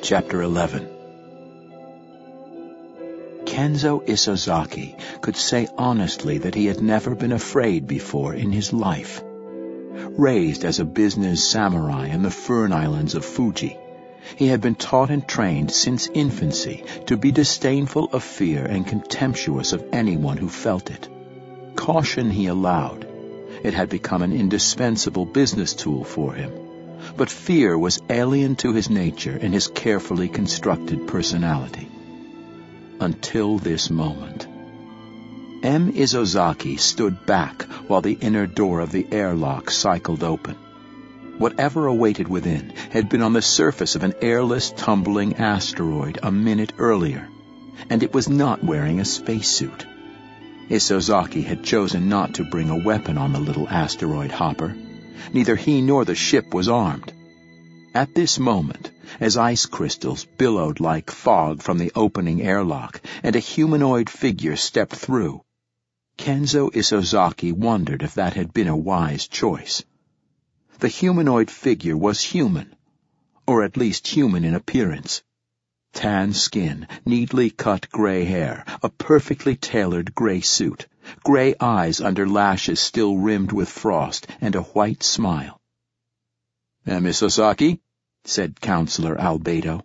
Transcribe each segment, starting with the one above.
Chapter 11. Kenzo Isozaki could say honestly that he had never been afraid before in his life. Raised as a business samurai in the Fern Islands of Fuji, he had been taught and trained since infancy to be disdainful of fear and contemptuous of anyone who felt it. Caution he allowed. It had become an indispensable business tool for him. But fear was alien to his nature and his carefully constructed personality. Until this moment. M. Isozaki stood back while the inner door of the airlock cycled open. Whatever awaited within had been on the surface of an airless, tumbling asteroid a minute earlier, and it was not wearing a spacesuit. Isozaki had chosen not to bring a weapon on the little asteroid hopper. Neither he nor the ship was armed. At this moment, as ice crystals billowed like fog from the opening airlock and a humanoid figure stepped through, Kenzo Isozaki wondered if that had been a wise choice. The humanoid figure was human, or at least human in appearance. Tan skin, neatly cut gray hair, a perfectly tailored gray suit, gray eyes under lashes still rimmed with frost, and a white smile. "M. Isozaki?" said Counselor Albedo.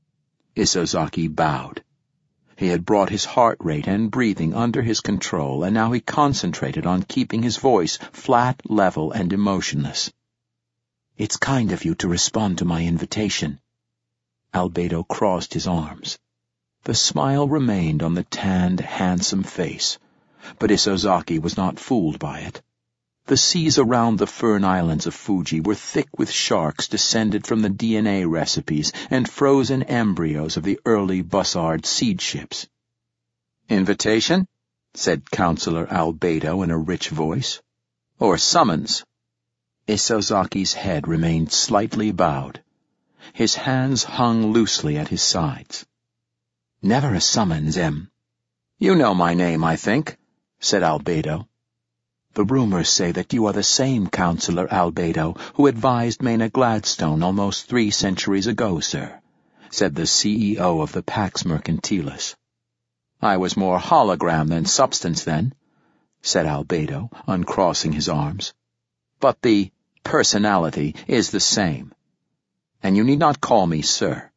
Isozaki bowed. He had brought his heart rate and breathing under his control, and now he concentrated on keeping his voice flat, level, and emotionless. "It's kind of you to respond to my invitation." Albedo crossed his arms. The smile remained on the tanned, handsome face, but Isozaki was not fooled by it. The seas around the Fern Islands of Fuji were thick with sharks descended from the DNA recipes and frozen embryos of the early Bussard seed ships. "Invitation?" said Counselor Albedo in a rich voice. "Or summons?" Isozaki's head remained slightly bowed. His hands hung loosely at his sides. "Never a summons, M." "You know my name, I think," said Albedo. "The rumors say that you are the same Counselor Albedo who advised Maina Gladstone almost 3 centuries ago, sir," said the CEO of the Pax Mercantilis. "I was more hologram than substance then," said Albedo, uncrossing his arms. "But the personality is the same. And you need not call me sir."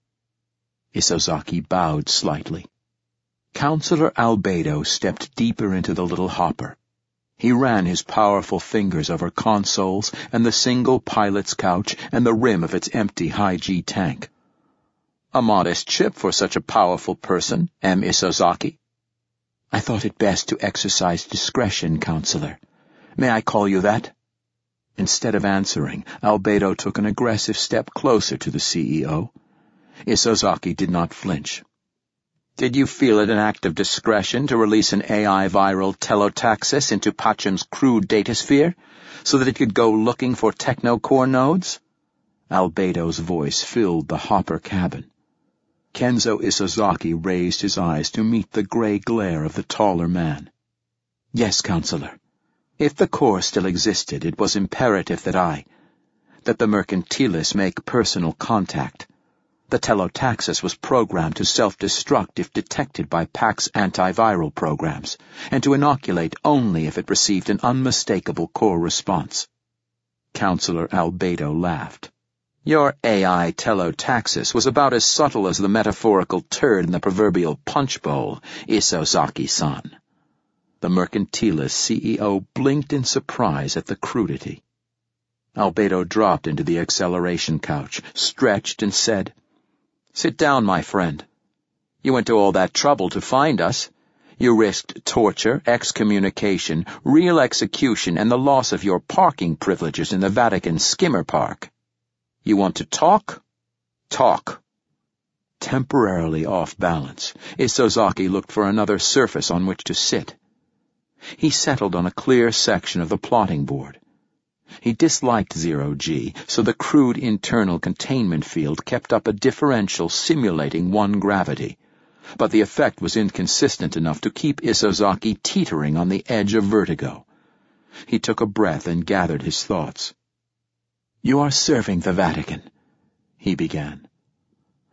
Isozaki bowed slightly. Counselor Albedo stepped deeper into the little hopper. He ran his powerful fingers over consoles and the single pilot's couch and the rim of its empty high-G tank. "A modest ship for such a powerful person, M. Isozaki." "I thought it best to exercise discretion, Counselor. May I call you that?" Instead of answering, Albedo took an aggressive step closer to the CEO. Isozaki did not flinch. "Did you feel it an act of discretion to release an AI viral teleotaxis into Pachim's crude datasphere so that it could go looking for technocore nodes?" Albedo's voice filled the hopper cabin. Kenzo Isozaki raised his eyes to meet the gray glare of the taller man. "Yes, Counselor. If the core still existed, it was imperative that the Mercantilis make personal contact. The teleotaxis was programmed to self-destruct if detected by Pax antiviral programs, and to inoculate only if it received an unmistakable core response." Counselor Albedo laughed. "Your AI teleotaxis was about as subtle as the metaphorical turd in the proverbial punch bowl, Isozaki-san." The Mercantilis CEO blinked in surprise at the crudity. Albedo dropped into the acceleration couch, stretched, and said, "Sit down, my friend. You went to all that trouble to find us. You risked torture, excommunication, real execution, and the loss of your parking privileges in the Vatican skimmer park. You want to talk? Talk." Temporarily off balance, Isozaki looked for another surface on which to sit. He settled on a clear section of the plotting board. He disliked zero-G, so the crude internal containment field kept up a differential simulating 1 gravity, but the effect was inconsistent enough to keep Isozaki teetering on the edge of vertigo. He took a breath and gathered his thoughts. "You are serving the Vatican," he began.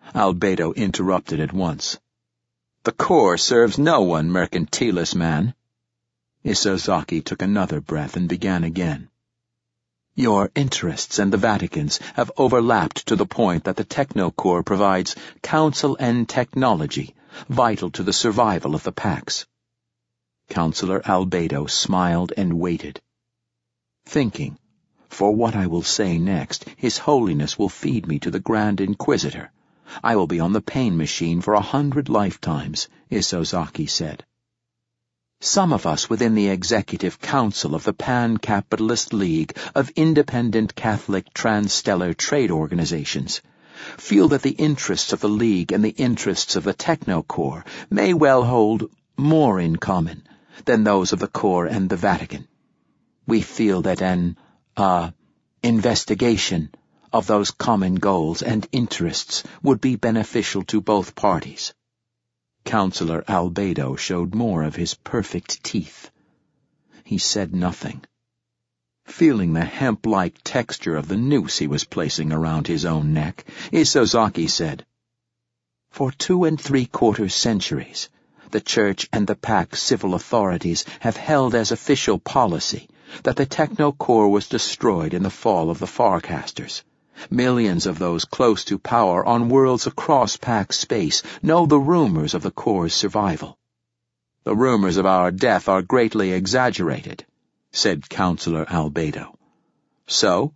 Albedo interrupted at once. "The Corps serves no one, Mercantilis man." Isozaki took another breath and began again. "Your interests and the Vatican's have overlapped to the point that the Technocorps provides counsel and technology vital to the survival of the Pax." Councillor Albedo smiled and waited, thinking, "For what I will say next, His Holiness will feed me to the Grand Inquisitor. I will be on the pain machine for 100 lifetimes," Isozaki said. "Some of us within the Executive Council of the Pan-Capitalist League of Independent Catholic Transstellar Trade Organizations feel that the interests of the League and the interests of the Technocorps may well hold more in common than those of the Corps and the Vatican. We feel that an investigation of those common goals and interests would be beneficial to both parties." Councillor Albedo showed more of his perfect teeth. He said nothing. Feeling the hemp-like texture of the noose he was placing around his own neck, Isozaki said, "For 2 3/4 centuries, the Church and the Pax civil authorities have held as official policy that the Technocorps was destroyed in the fall of the Farcasters. Millions of those close to power on worlds across Pax space know the rumors of the Corps' survival." "The rumors of our death are greatly exaggerated," said Councillor Albedo. So,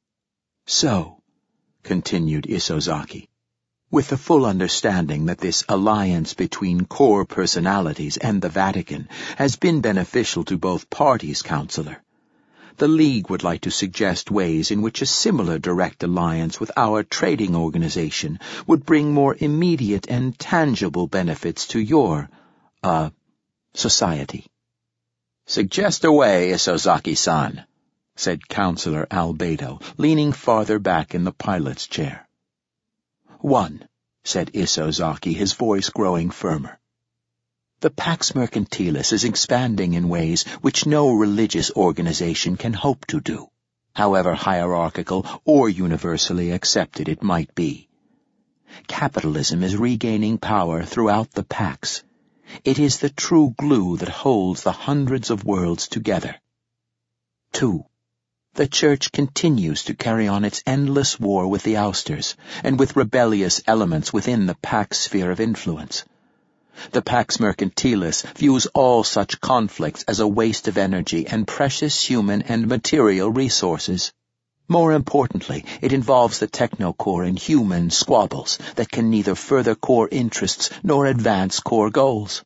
continued Isozaki, "with the full understanding that this alliance between Corps personalities and the Vatican has been beneficial to both parties, Councillor, the League would like to suggest ways in which a similar direct alliance with our trading organization would bring more immediate and tangible benefits to your, society." "Suggest away, Isozaki-san," said Councillor Albedo, leaning farther back in the pilot's chair. "1," said Isozaki, his voice growing firmer. "The Pax Mercantilis is expanding in ways which no religious organization can hope to do, however hierarchical or universally accepted it might be. Capitalism is regaining power throughout the Pax. It is the true glue that holds the hundreds of worlds together. 2. The Church continues to carry on its endless war with the ousters and with rebellious elements within the Pax sphere of influence. The Pax Mercantilis views all such conflicts as a waste of energy and precious human and material resources. More importantly, it involves the Technocorps in human squabbles that can neither further Corps interests nor advance Corps goals.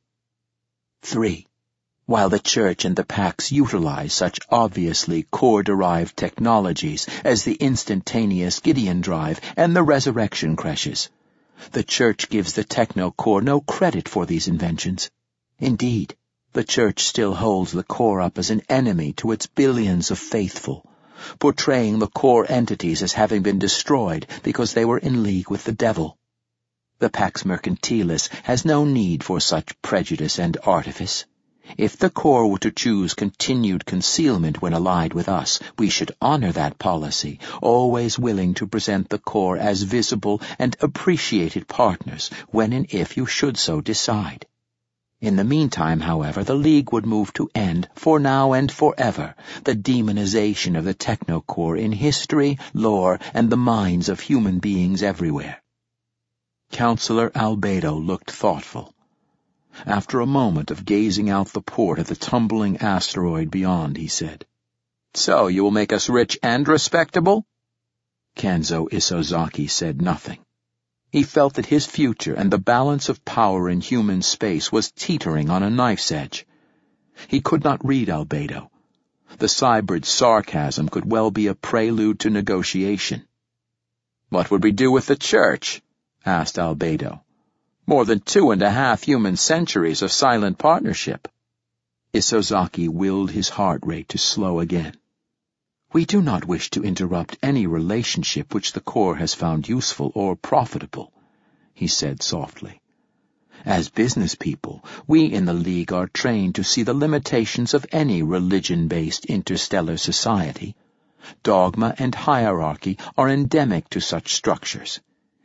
3. While the Church and the Pax utilize such obviously Corps-derived technologies as the instantaneous Gideon drive and the resurrection creches, the Church gives the Technocorps no credit for these inventions. Indeed, the Church still holds the Corps up as an enemy to its billions of faithful, portraying the Corps entities as having been destroyed because they were in league with the devil. The Pax Mercantilis has no need for such prejudice and artifice. If the Corps were to choose continued concealment when allied with us, we should honor that policy, always willing to present the Corps as visible and appreciated partners when and if you should so decide. In the meantime, however, the League would move to end, for now and forever, the demonization of the Technocorps in history, lore, and the minds of human beings everywhere." Councillor Albedo looked thoughtful. After a moment of gazing out the port at the tumbling asteroid beyond, he said, "So you will make us rich and respectable?" Kanzo Isozaki said nothing. He felt that his future and the balance of power in human space was teetering on a knife's edge. He could not read Albedo. The cybrid's sarcasm could well be a prelude to negotiation. "What would we do with the Church?" asked Albedo. "More than 2.5 human centuries of silent partnership." Isozaki willed his heart rate to slow again. "We do not wish to interrupt any relationship which the Corps has found useful or profitable," he said softly. "As business people, we in the League are trained to see the limitations of any religion-based interstellar society. Dogma and hierarchy are endemic to such structures.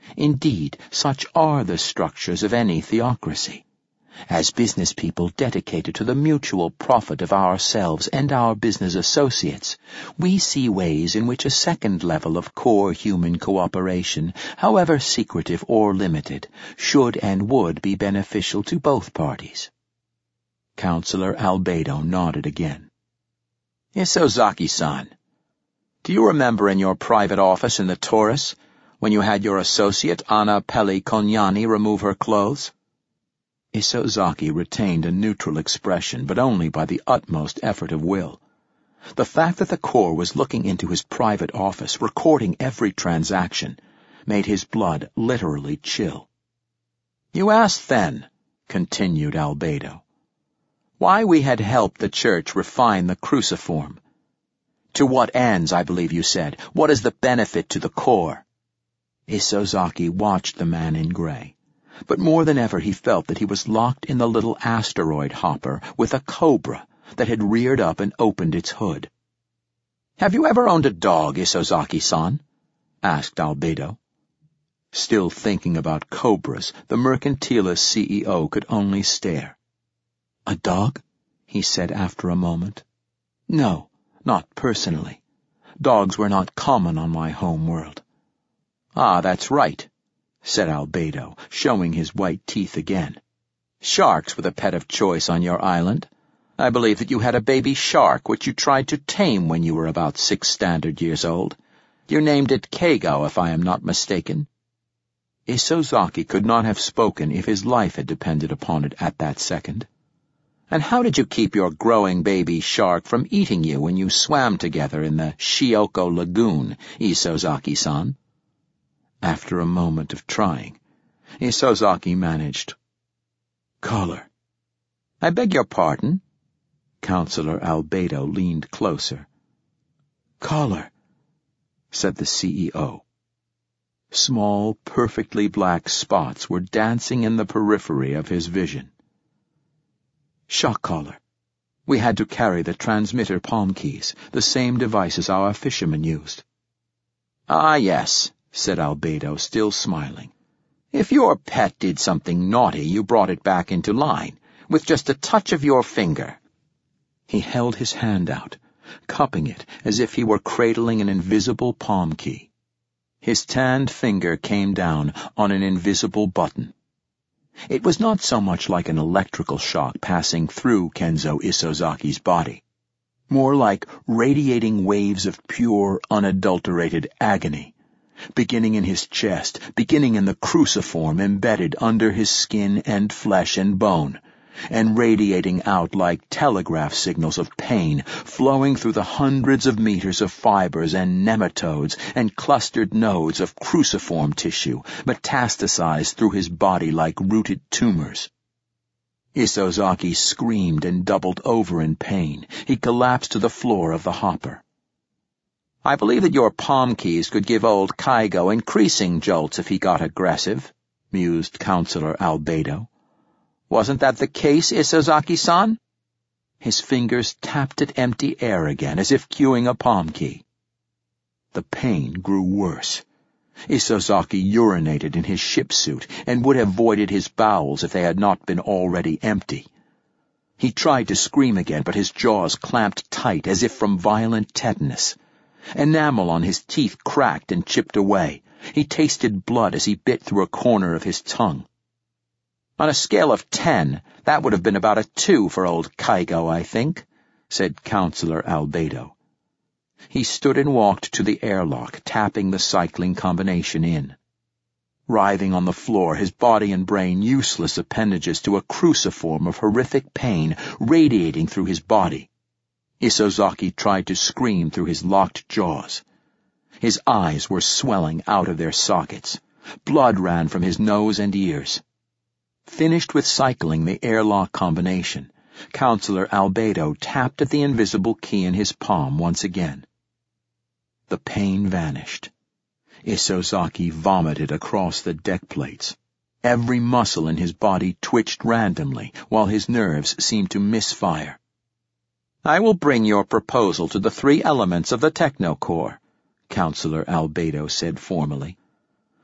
Indeed, such are the structures of any theocracy. As business people dedicated to the mutual profit of ourselves and our business associates, we see ways in which a second level of core human cooperation, however secretive or limited, should and would be beneficial to both parties. Counselor Albedo nodded again. Isozaki-san, do you remember in your private office in the Taurus, when you had your associate Anna Pelli-Kognani remove her clothes? Isozaki retained a neutral expression, but only by the utmost effort of will. The fact that the Corps was looking into his private office, recording every transaction, made his blood literally chill. You asked then, continued Albedo, why we had helped the Church refine the cruciform. To what ends, I believe you said. What is the benefit to the Corps? Isozaki watched the man in gray. But more than ever he felt that he was locked in the little asteroid hopper with a cobra that had reared up and opened its hood. Have you ever owned a dog, Isozaki-san? Asked Albedo. Still thinking about cobras, the Mercantilis CEO could only stare. A dog? He said after a moment. No, not personally. Dogs were not common on my home world. Ah, that's right, said Albedo, showing his white teeth again. Sharks were the pet of choice on your island. I believe that you had a baby shark which you tried to tame when you were about 6 standard years old. You named it Keigo, if I am not mistaken. Isozaki could not have spoken if his life had depended upon it at that second. And how did you keep your growing baby shark from eating you when you swam together in the Shioko Lagoon, Isozaki-san? After a moment of trying, Isozaki managed. Collar. I beg your pardon? Counselor Albedo leaned closer. Collar, said the CEO. Small, perfectly black spots were dancing in the periphery of his vision. Shock collar. We had to carry the transmitter palm keys, the same devices our fishermen used. Ah, yes, said Albedo, still smiling. If your pet did something naughty, you brought it back into line, with just a touch of your finger. He held his hand out, cupping it as if he were cradling an invisible palm key. His tanned finger came down on an invisible button. It was not so much like an electrical shock passing through Kenzo Isozaki's body, more like radiating waves of pure, unadulterated agony, beginning in his chest, beginning in the cruciform embedded under his skin and flesh and bone, and radiating out like telegraph signals of pain, flowing through the hundreds of meters of fibers and nematodes and clustered nodes of cruciform tissue, metastasized through his body like rooted tumors. Isozaki screamed and doubled over in pain. He collapsed to the floor of the hopper. I believe that your palm keys could give old Keigo increasing jolts if he got aggressive, mused Counselor Albedo. Wasn't that the case, Isozaki-san? His fingers tapped at empty air again, as if cueing a palm key. The pain grew worse. Isozaki urinated in his ship suit and would have voided his bowels if they had not been already empty. He tried to scream again, but his jaws clamped tight as if from violent tetanus. Enamel on his teeth cracked and chipped away. He tasted blood as he bit through a corner of his tongue. On a scale of 10, that would have been about a 2 for old Keigo, I think, said Counselor Albedo. He stood and walked to the airlock, tapping the cycling combination in. Writhing on the floor, his body and brain useless appendages to a cruciform of horrific pain radiating through his body, Isozaki tried to scream through his locked jaws. His eyes were swelling out of their sockets. Blood ran from his nose and ears. Finished with cycling the airlock combination, Counselor Albedo tapped at the invisible key in his palm once again. The pain vanished. Isozaki vomited across the deck plates. Every muscle in his body twitched randomly, while his nerves seemed to misfire. I will bring your proposal to the 3 elements of the Technocorps, Counselor Albedo said formally.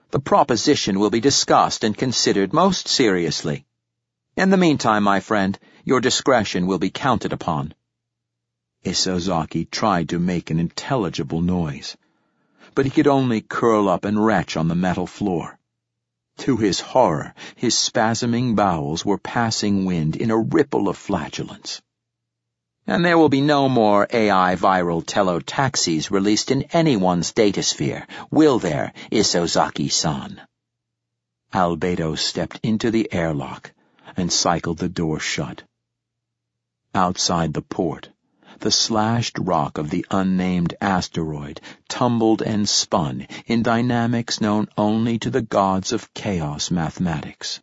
The proposition will be discussed and considered most seriously. In the meantime, my friend, your discretion will be counted upon." Isozaki tried to make an intelligible noise, but he could only curl up and retch on the metal floor. To his horror, his spasming bowels were passing wind in a ripple of flatulence. "And there will be no more AI viral teleotaxis released in anyone's datasphere, will there, Isozaki-san?" Albedo stepped into the airlock and cycled the door shut. Outside the port, the slashed rock of the unnamed asteroid tumbled and spun in dynamics known only to the gods of chaos mathematics.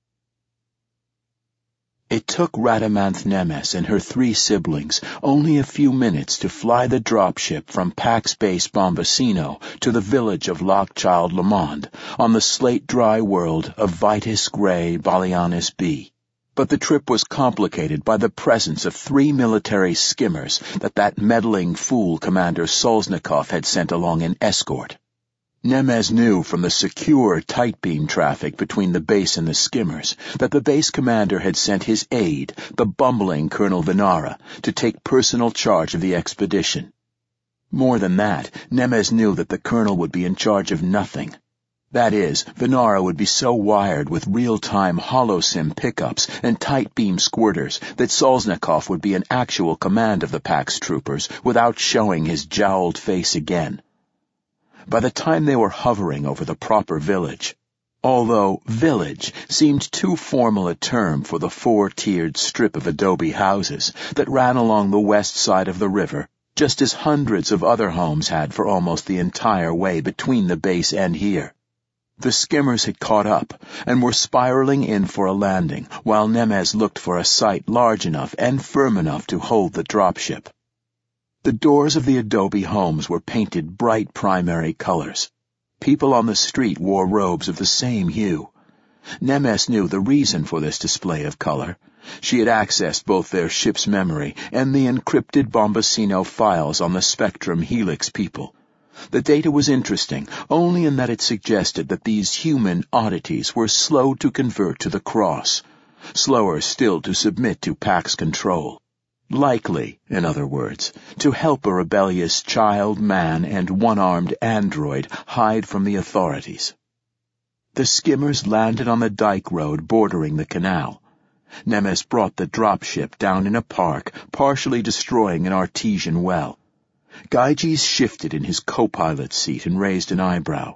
It took Radamanth Nemes and her 3 siblings only a few minutes to fly the dropship from Pax Base Bombasino to the village of Lockchild Lamond on the slate-dry world of Vitus Gray Balianis B. But the trip was complicated by the presence of 3 military skimmers that meddling fool Commander Solznikov had sent along in escort. Nemes knew from the secure tight-beam traffic between the base and the skimmers that the base commander had sent his aide, the bumbling Colonel Venara, to take personal charge of the expedition. More than that, Nemes knew that the colonel would be in charge of nothing. That is, Venara would be so wired with real-time holosim pickups and tight-beam squirters that Solznikov would be in actual command of the Pax troopers without showing his jowled face again. By the time they were hovering over the proper village, although village seemed too formal a term for the 4-tiered strip of adobe houses that ran along the west side of the river, just as hundreds of other homes had for almost the entire way between the base and here. The skimmers had caught up and were spiraling in for a landing, while Nemes looked for a site large enough and firm enough to hold the dropship. The doors of the adobe homes were painted bright primary colors. People on the street wore robes of the same hue. Nemes knew the reason for this display of color. She had accessed both their ship's memory and the encrypted Bombasino files on the Spectrum Helix people. The data was interesting only in that it suggested that these human oddities were slow to convert to the cross, slower still to submit to Pax control. Likely, in other words, to help a rebellious child, man, and one-armed android hide from the authorities. The skimmers landed on the dike road bordering the canal. Nemes brought the dropship down in a park, partially destroying an artesian well. Gyges shifted in his co-pilot seat and raised an eyebrow.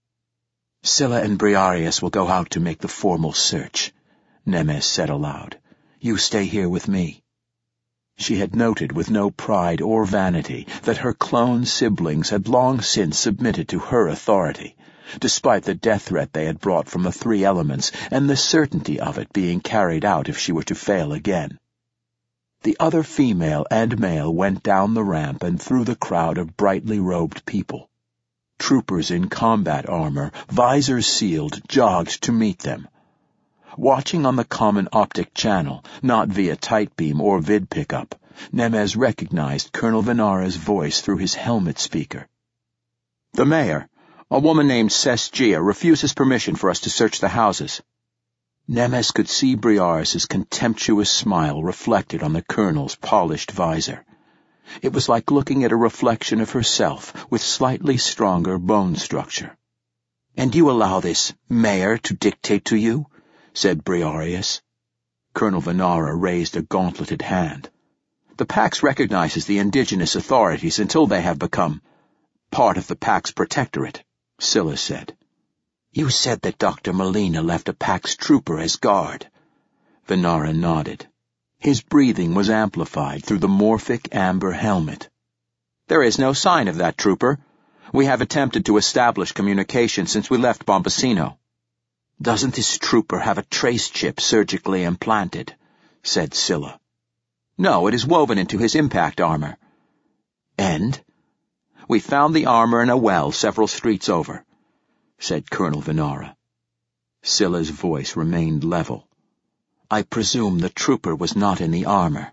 "Scylla and Briareus will go out to make the formal search," Nemes said aloud. "You stay here with me." She had noted with no pride or vanity that her clone siblings had long since submitted to her authority, despite the death threat they had brought from the 3 elements and the certainty of it being carried out if she were to fail again. The other female and male went down the ramp and through the crowd of brightly robed people. Troopers in combat armor, visors sealed, jogged to meet them. Watching on the common optic channel, not via tight-beam or vid pickup, Nemes recognized Colonel Venara's voice through his helmet speaker. "The mayor, a woman named Cess Gia, refuses permission for us to search the houses." Nemes could see Briareus' contemptuous smile reflected on the colonel's polished visor. It was like looking at a reflection of herself with slightly stronger bone structure. "And you allow this mayor to dictate to you?" said Briareus. Colonel Venara raised a gauntleted hand. "The Pax recognizes the indigenous authorities until they have become part of the Pax Protectorate," Scylla said. "You said that Dr. Molina left a Pax trooper as guard." Venara nodded. His breathing was amplified through the morphic amber helmet. "There is no sign of that trooper. We have attempted to establish communication since we left Bombasino." "Doesn't this trooper have a trace chip surgically implanted?" said Scylla. "No, it is woven into his impact armor." "And?" "We found the armor in a well several streets over," said Colonel Venara. Scylla's voice remained level. "I presume the trooper was not in the armor."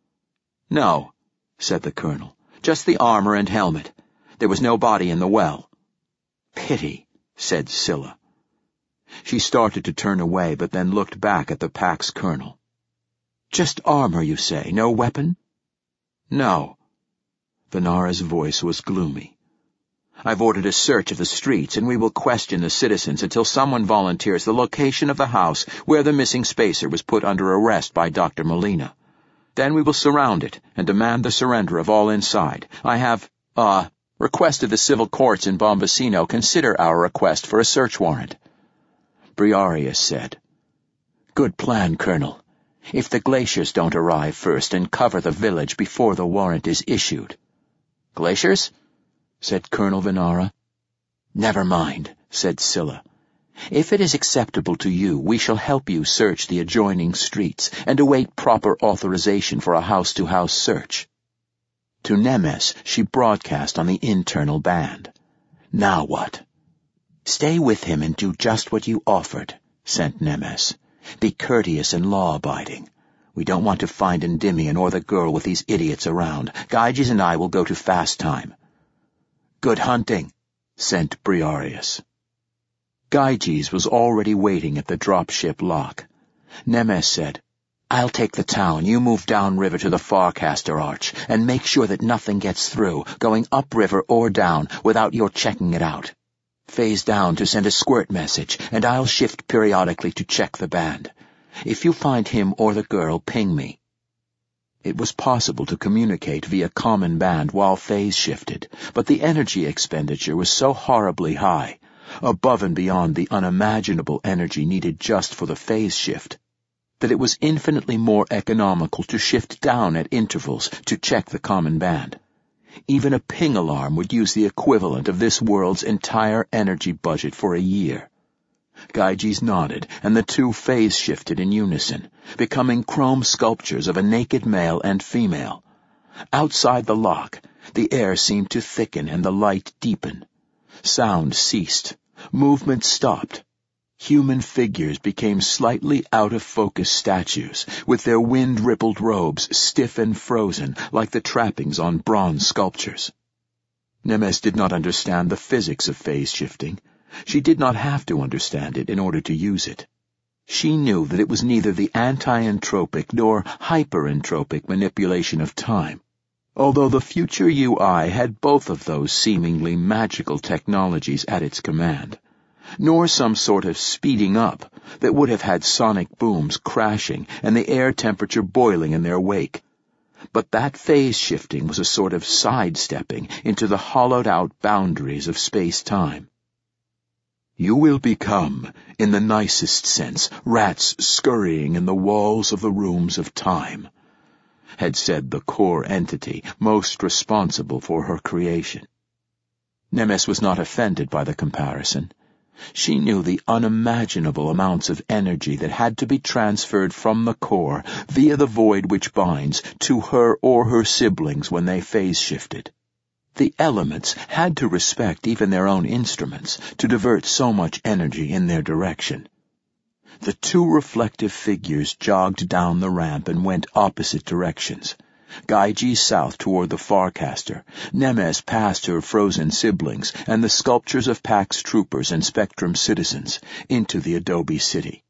"No," said the colonel. "Just the armor and helmet. There was no body in the well." "Pity," said Scylla. She started to turn away, but then looked back at the Pax colonel. "Just armor, you say? No weapon?" "No." Venara's voice was gloomy. "I've ordered a search of the streets, and we will question the citizens until someone volunteers the location of the house where the missing spacer was put under arrest by Dr. Molina. Then we will surround it and demand the surrender of all inside. I have, requested the civil courts in Bombasino consider our request for a search warrant." Briareus said, "Good plan, Colonel. If the glaciers don't arrive first and cover the village before the warrant is issued." "Glaciers?" said Colonel Venara. "Never mind," said Scylla. "If it is acceptable to you, we shall help you search the adjoining streets and await proper authorization for a house-to-house search." To Nemes she broadcast on the internal band. "Now what?" "Stay with him and do just what you offered," sent Nemes. "Be courteous and law-abiding. We don't want to find Endymion or the girl with these idiots around. Gyges and I will go to fast time." "Good hunting," sent Briareus. Gyges was already waiting at the dropship lock. Nemes said, "I'll take the town. You move downriver to the Farcaster Arch, and make sure that nothing gets through, going upriver or down, without your checking it out. Phase down to send a squirt message, and I'll shift periodically to check the band. If you find him or the girl, ping me." It was possible to communicate via common band while phase shifted, but the energy expenditure was so horribly high, above and beyond the unimaginable energy needed just for the phase shift, that it was infinitely more economical to shift down at intervals to check the common band. Even a ping alarm would use the equivalent of this world's entire energy budget for a year. Gyges nodded, and the two phase-shifted in unison, becoming chrome sculptures of a naked male and female. Outside the lock, the air seemed to thicken and the light deepen. Sound ceased. Movement stopped. Human figures became slightly out-of-focus statues, with their wind-rippled robes stiff and frozen like the trappings on bronze sculptures. Nemes did not understand the physics of phase shifting. She did not have to understand it in order to use it. She knew that it was neither the anti-entropic nor hyper-entropic manipulation of time, although the future UI had both of those seemingly magical technologies at its command, nor some sort of speeding up that would have had sonic booms crashing and the air temperature boiling in their wake. But that phase shifting was a sort of sidestepping into the hollowed-out boundaries of space-time. "You will become, in the nicest sense, rats scurrying in the walls of the rooms of time," had said the core entity most responsible for her creation. Nemes was not offended by the comparison. She knew the unimaginable amounts of energy that had to be transferred from the core via the void which binds to her or her siblings when they phase-shifted. The elements had to respect even their own instruments to divert so much energy in their direction. The two reflective figures jogged down the ramp and went opposite directions. Gyges south toward the Farcaster, Nemes past her frozen siblings and the sculptures of Pax troopers and Spectrum citizens, into the Adobe City.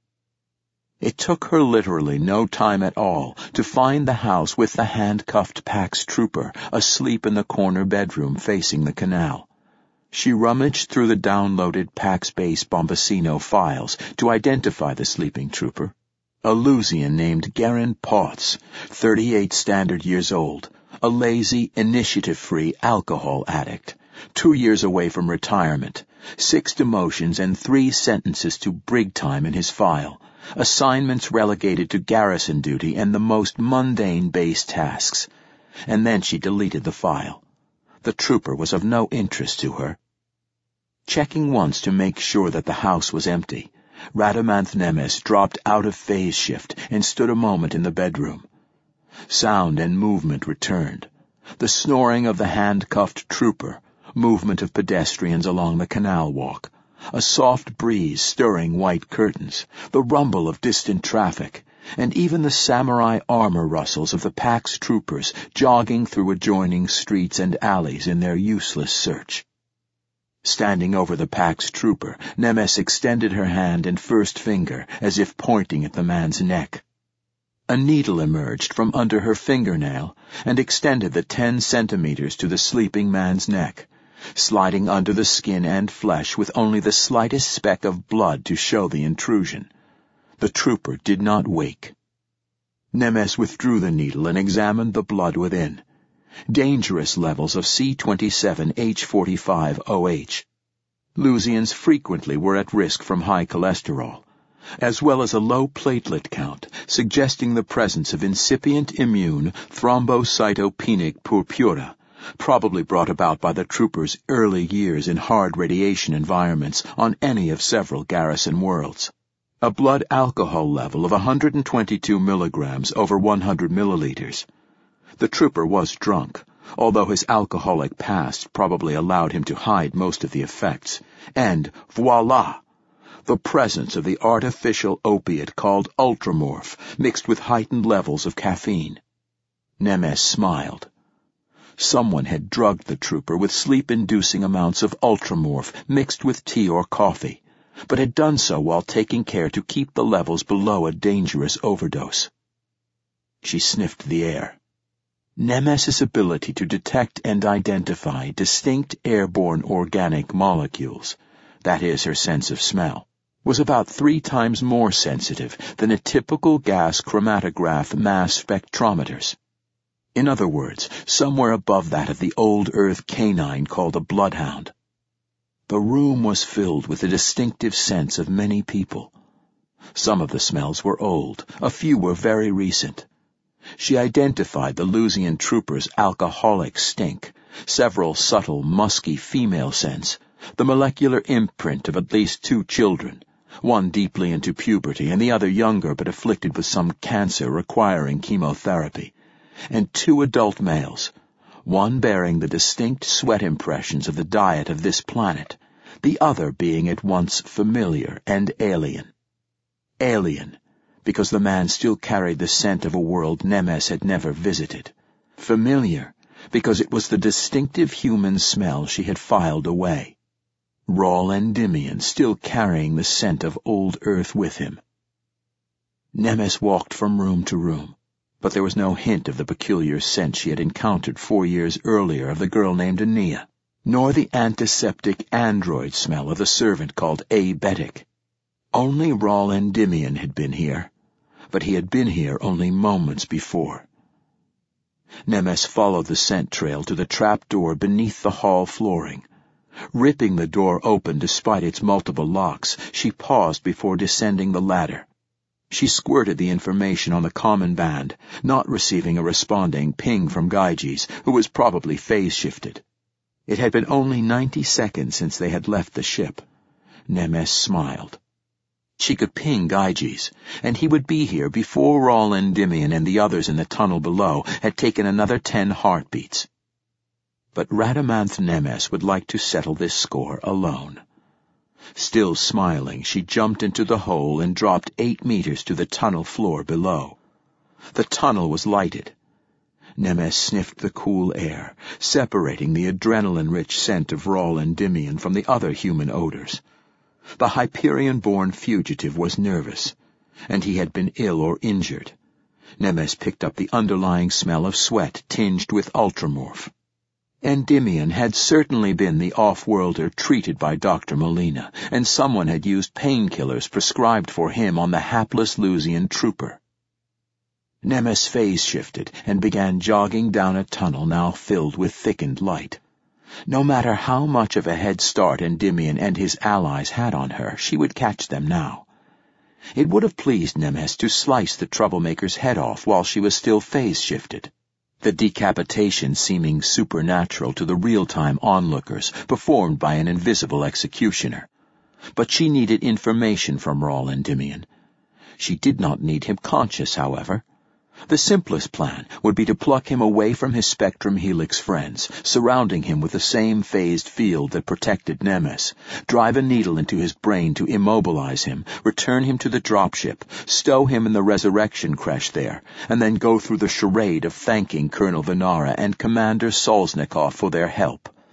It took her literally no time at all to find the house with the handcuffed Pax trooper asleep in the corner bedroom facing the canal. She rummaged through the downloaded Pax Base Bombasino files to identify the sleeping trooper. A Lusian named Garen Potts, 38 standard years old, a lazy, initiative-free alcohol addict, 2 years away from retirement, 6 demotions and 3 sentences to brig time in his file, assignments relegated to garrison duty and the most mundane base tasks. And then she deleted the file. The trooper was of no interest to her. Checking once to make sure that the house was empty, Radamanth Nemes dropped out of phase shift and stood a moment in the bedroom. Sound and movement returned. The snoring of the handcuffed trooper, movement of pedestrians along the canal walk, a soft breeze stirring white curtains, the rumble of distant traffic, and even the samurai armor rustles of the Pax troopers jogging through adjoining streets and alleys in their useless search. Standing over the Pax trooper, Nemes extended her hand and first finger as if pointing at the man's neck. A needle emerged from under her fingernail and extended the 10 centimeters to the sleeping man's neck, sliding under the skin and flesh with only the slightest speck of blood to show the intrusion. The trooper did not wake. Nemes withdrew the needle and examined the blood within. Dangerous levels of C27H45OH. Lusians frequently were at risk from high cholesterol, as well as a low platelet count, suggesting the presence of incipient immune thrombocytopenic purpura, probably brought about by the trooper's early years in hard radiation environments on any of several garrison worlds. A blood alcohol level of 122 milligrams over 100 milliliters. The trooper was drunk, although his alcoholic past probably allowed him to hide most of the effects. And voila! The presence of the artificial opiate called Ultramorph, mixed with heightened levels of caffeine. Nemes smiled. Someone had drugged the trooper with sleep-inducing amounts of Ultramorph mixed with tea or coffee, but had done so while taking care to keep the levels below a dangerous overdose. She sniffed the air. Nemes's ability to detect and identify distinct airborne organic molecules, that is, her sense of smell, was about 3 times more sensitive than a typical gas chromatograph mass spectrometers. In other words, somewhere above that of the old Earth canine called a bloodhound. The room was filled with the distinctive scents of many people. Some of the smells were old, a few were very recent. She identified the Lusian trooper's alcoholic stink, several subtle, musky female scents, the molecular imprint of at least 2 children, one deeply into puberty and the other younger but afflicted with some cancer requiring chemotherapy, and 2 adult males, one bearing the distinct sweat impressions of the diet of this planet, the other being at once familiar and alien. Alien, because the man still carried the scent of a world Nemes had never visited. Familiar, because it was the distinctive human smell she had filed away. Rawl Endymion still carrying the scent of old Earth with him. Nemes walked from room to room, but there was no hint of the peculiar scent she had encountered 4 years earlier of the girl named Ania, nor the antiseptic android smell of the servant called Abetic. Only Rawl Endymion had been here, but he had been here only moments before. Nemes followed the scent trail to the trap door beneath the hall flooring. Ripping the door open despite its multiple locks, she paused before descending the ladder. She squirted the information on the common band, not receiving a responding ping from Gyges, who was probably phase-shifted. It had been only 90 seconds since they had left the ship. Nemes smiled. She could ping Gyges, and he would be here before Rawl Endymion and the others in the tunnel below had taken another 10 heartbeats. But Radamanth Nemes would like to settle this score alone. Still smiling, she jumped into the hole and dropped 8 meters to the tunnel floor below. The tunnel was lighted. Nemes sniffed the cool air, separating the adrenaline-rich scent of Rawl Endymion from the other human odors. The Hyperion-born fugitive was nervous, and he had been ill or injured. Nemes picked up the underlying smell of sweat tinged with Ultramorph. Endymion had certainly been the off-worlder treated by Dr. Molina, and someone had used painkillers prescribed for him on the hapless Lusian trooper. Nemes phase-shifted and began jogging down a tunnel now filled with thickened light. No matter how much of a head start Endymion and his allies had on her, she would catch them now. It would have pleased Nemes to slice the troublemaker's head off while she was still phase-shifted, the decapitation seeming supernatural to the real-time onlookers, performed by an invisible executioner. But she needed information from Rawl Endymion. She did not need him conscious, however. The simplest plan would be to pluck him away from his Spectrum Helix friends, surrounding him with the same phased field that protected Nemes, drive a needle into his brain to immobilize him, return him to the dropship, stow him in the resurrection creche there, and then go through the charade of thanking Colonel Venara and Commander Solznikov for their help.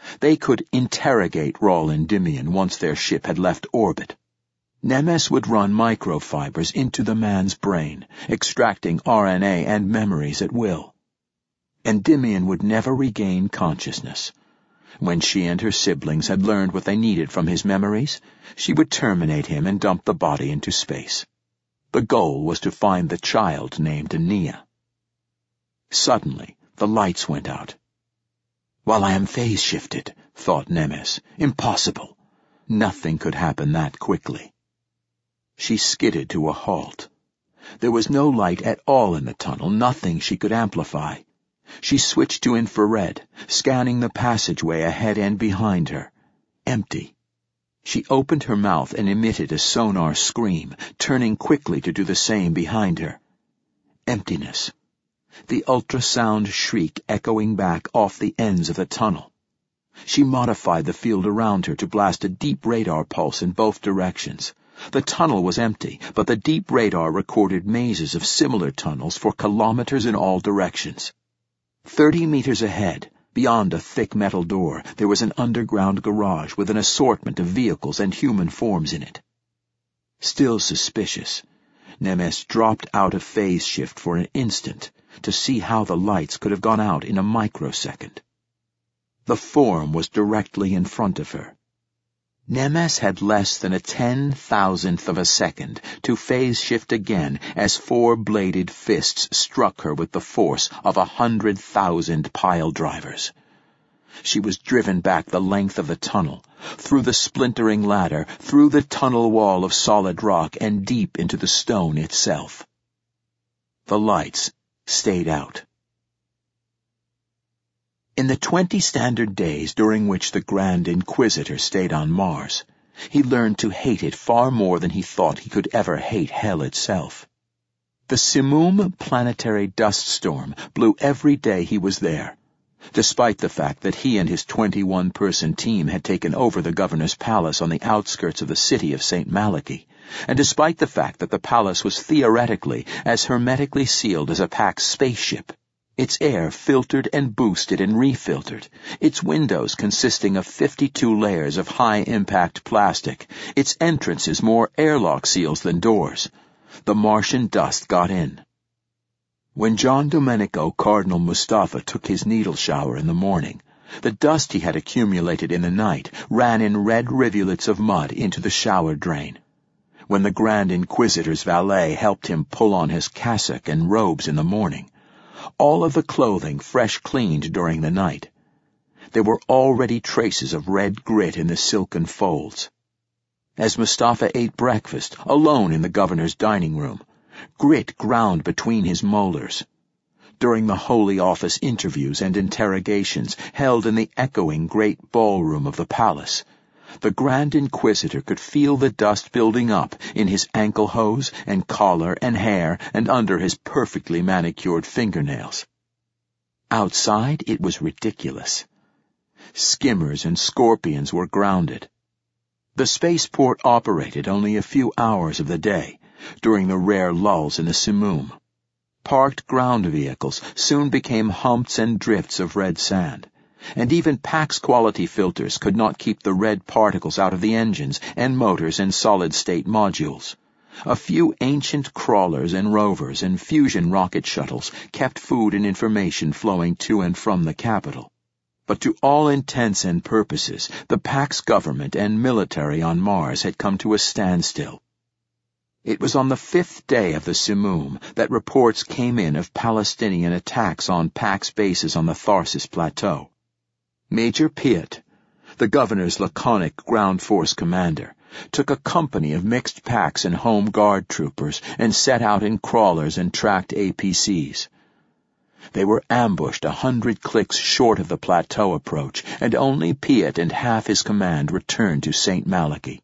They could interrogate Rawl and Endymion once their ship had left orbit. Nemes would run microfibers into the man's brain, extracting RNA and memories at will. Endymion would never regain consciousness. When she and her siblings had learned what they needed from his memories, she would terminate him and dump the body into space. The goal was to find the child named Nia. Suddenly, the lights went out. "While I am phase-shifted," thought Nemes. "Impossible. Nothing could happen that quickly." She skidded to a halt. There was no light at all in the tunnel, nothing she could amplify. She switched to infrared, scanning the passageway ahead and behind her. Empty. She opened her mouth and emitted a sonar scream, turning quickly to do the same behind her. Emptiness. The ultrasound shriek echoing back off the ends of the tunnel. She modified the field around her to blast a deep radar pulse in both directions. The tunnel was empty, but the deep radar recorded mazes of similar tunnels for kilometers in all directions. 30 meters ahead, beyond a thick metal door, there was an underground garage with an assortment of vehicles and human forms in it. Still suspicious, Nemes dropped out of phase shift for an instant to see how the lights could have gone out in a microsecond. The form was directly in front of her. Nemes had less than a 10,000th of a second to phase shift again as 4-bladed fists struck her with the force of 100,000 pile drivers. She was driven back the length of the tunnel, through the splintering ladder, through the tunnel wall of solid rock, and deep into the stone itself. The lights stayed out. In the 20 standard days during which the Grand Inquisitor stayed on Mars, he learned to hate it far more than he thought he could ever hate hell itself. The Simoom planetary dust storm blew every day he was there, despite the fact that he and his 21-person team had taken over the governor's palace on the outskirts of the city of St. Malachy, and despite the fact that the palace was theoretically as hermetically sealed as a Pax spaceship. Its air filtered and boosted and refiltered, its windows consisting of 52 layers of high-impact plastic, its entrances more airlock seals than doors. The Martian dust got in. When John Domenico Cardinal Mustafa took his needle shower in the morning, the dust he had accumulated in the night ran in red rivulets of mud into the shower drain. When the Grand Inquisitor's valet helped him pull on his cassock and robes in the morning, all of the clothing fresh cleaned during the night, there were already traces of red grit in the silken folds. As Mustafa ate breakfast, alone in the governor's dining room, grit ground between his molars. During the Holy Office interviews and interrogations held in the echoing great ballroom of the palace, the Grand Inquisitor could feel the dust building up in his ankle hose and collar and hair and under his perfectly manicured fingernails. Outside, it was ridiculous. Skimmers and scorpions were grounded. The spaceport operated only a few hours of the day, during the rare lulls in the Simoom. Parked ground vehicles soon became humps and drifts of red sand, and even Pax quality filters could not keep the red particles out of the engines and motors and solid-state modules. A few ancient crawlers and rovers and fusion rocket shuttles kept food and information flowing to and from the capital. But to all intents and purposes, the Pax government and military on Mars had come to a standstill. It was on the 5th day of the Simoom that reports came in of Palestinian attacks on Pax bases on the Tharsis Plateau. Major Piet, the governor's laconic ground force commander, took a company of mixed Pax and Home Guard troopers and set out in crawlers and tracked APCs. They were ambushed 100 clicks short of the plateau approach, and only Piet and half his command returned to St. Malachy.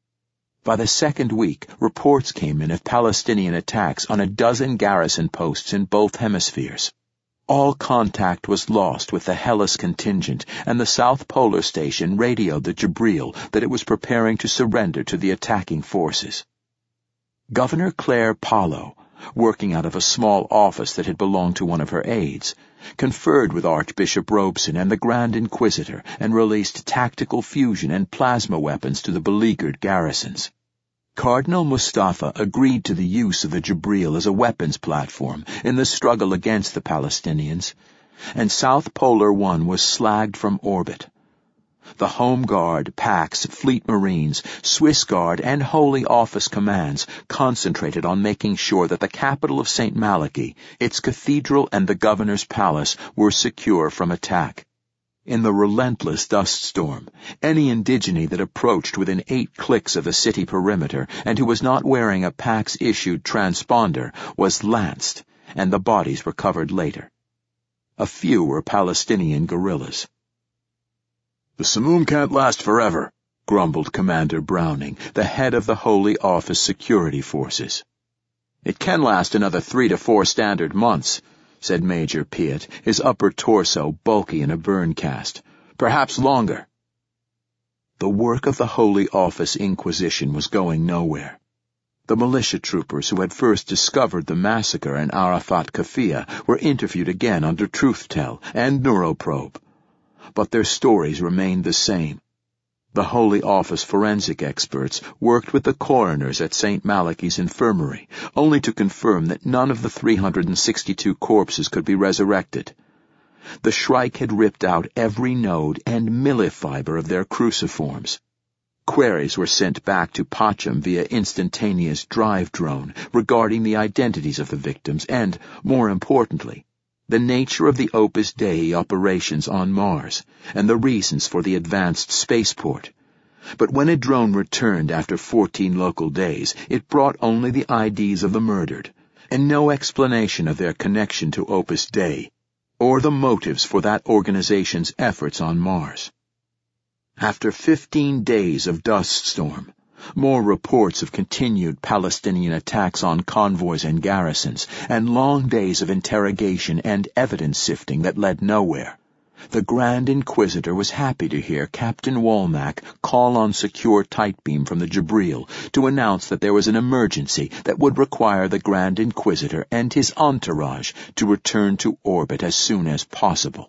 By the second week, reports came in of Palestinian attacks on a dozen garrison posts in both hemispheres. All contact was lost with the Hellas contingent, and the South Polar Station radioed the Jibril that it was preparing to surrender to the attacking forces. Governor Claire Paulo, working out of a small office that had belonged to one of her aides, conferred with Archbishop Robeson and the Grand Inquisitor and released tactical fusion and plasma weapons to the beleaguered garrisons. Cardinal Mustafa agreed to the use of the Jibril as a weapons platform in the struggle against the Palestinians, and South Polar 1 was slagged from orbit. The Home Guard, Pax, Fleet Marines, Swiss Guard, and Holy Office commands concentrated on making sure that the capital of St. Malachy, its cathedral, and the governor's palace were secure from attack. In the relentless dust storm, any indigene that approached within 8 clicks of the city perimeter and who was not wearing a Pax-issued transponder was lanced, and the bodies recovered later. A few were Palestinian guerrillas. "The Simoom can't last forever," grumbled Commander Browning, the head of the Holy Office security forces. "It can last another 3 to 4 standard months," said Major Piet, his upper torso bulky in a burn cast. "Perhaps longer." The work of the Holy Office Inquisition was going nowhere. The militia troopers who had first discovered the massacre in Arafat Kafia were interviewed again under TruthTell and Neuroprobe. But their stories remained the same. The Holy Office forensic experts worked with the coroners at St. Malachy's infirmary, only to confirm that none of the 362 corpses could be resurrected. The Shrike had ripped out every node and millifiber of their cruciforms. Queries were sent back to Pacham via instantaneous drive drone regarding the identities of the victims and, more importantly, the nature of the Opus Dei operations on Mars, and the reasons for the advanced spaceport. But when a drone returned after 14 local days, it brought only the IDs of the murdered, and no explanation of their connection to Opus Dei, or the motives for that organization's efforts on Mars. After 15 days of dust storm, more reports of continued Palestinian attacks on convoys and garrisons, and long days of interrogation and evidence sifting that led nowhere, the Grand Inquisitor was happy to hear Captain Womack call on secure Tightbeam from the Jibril to announce that there was an emergency that would require the Grand Inquisitor and his entourage to return to orbit as soon as possible.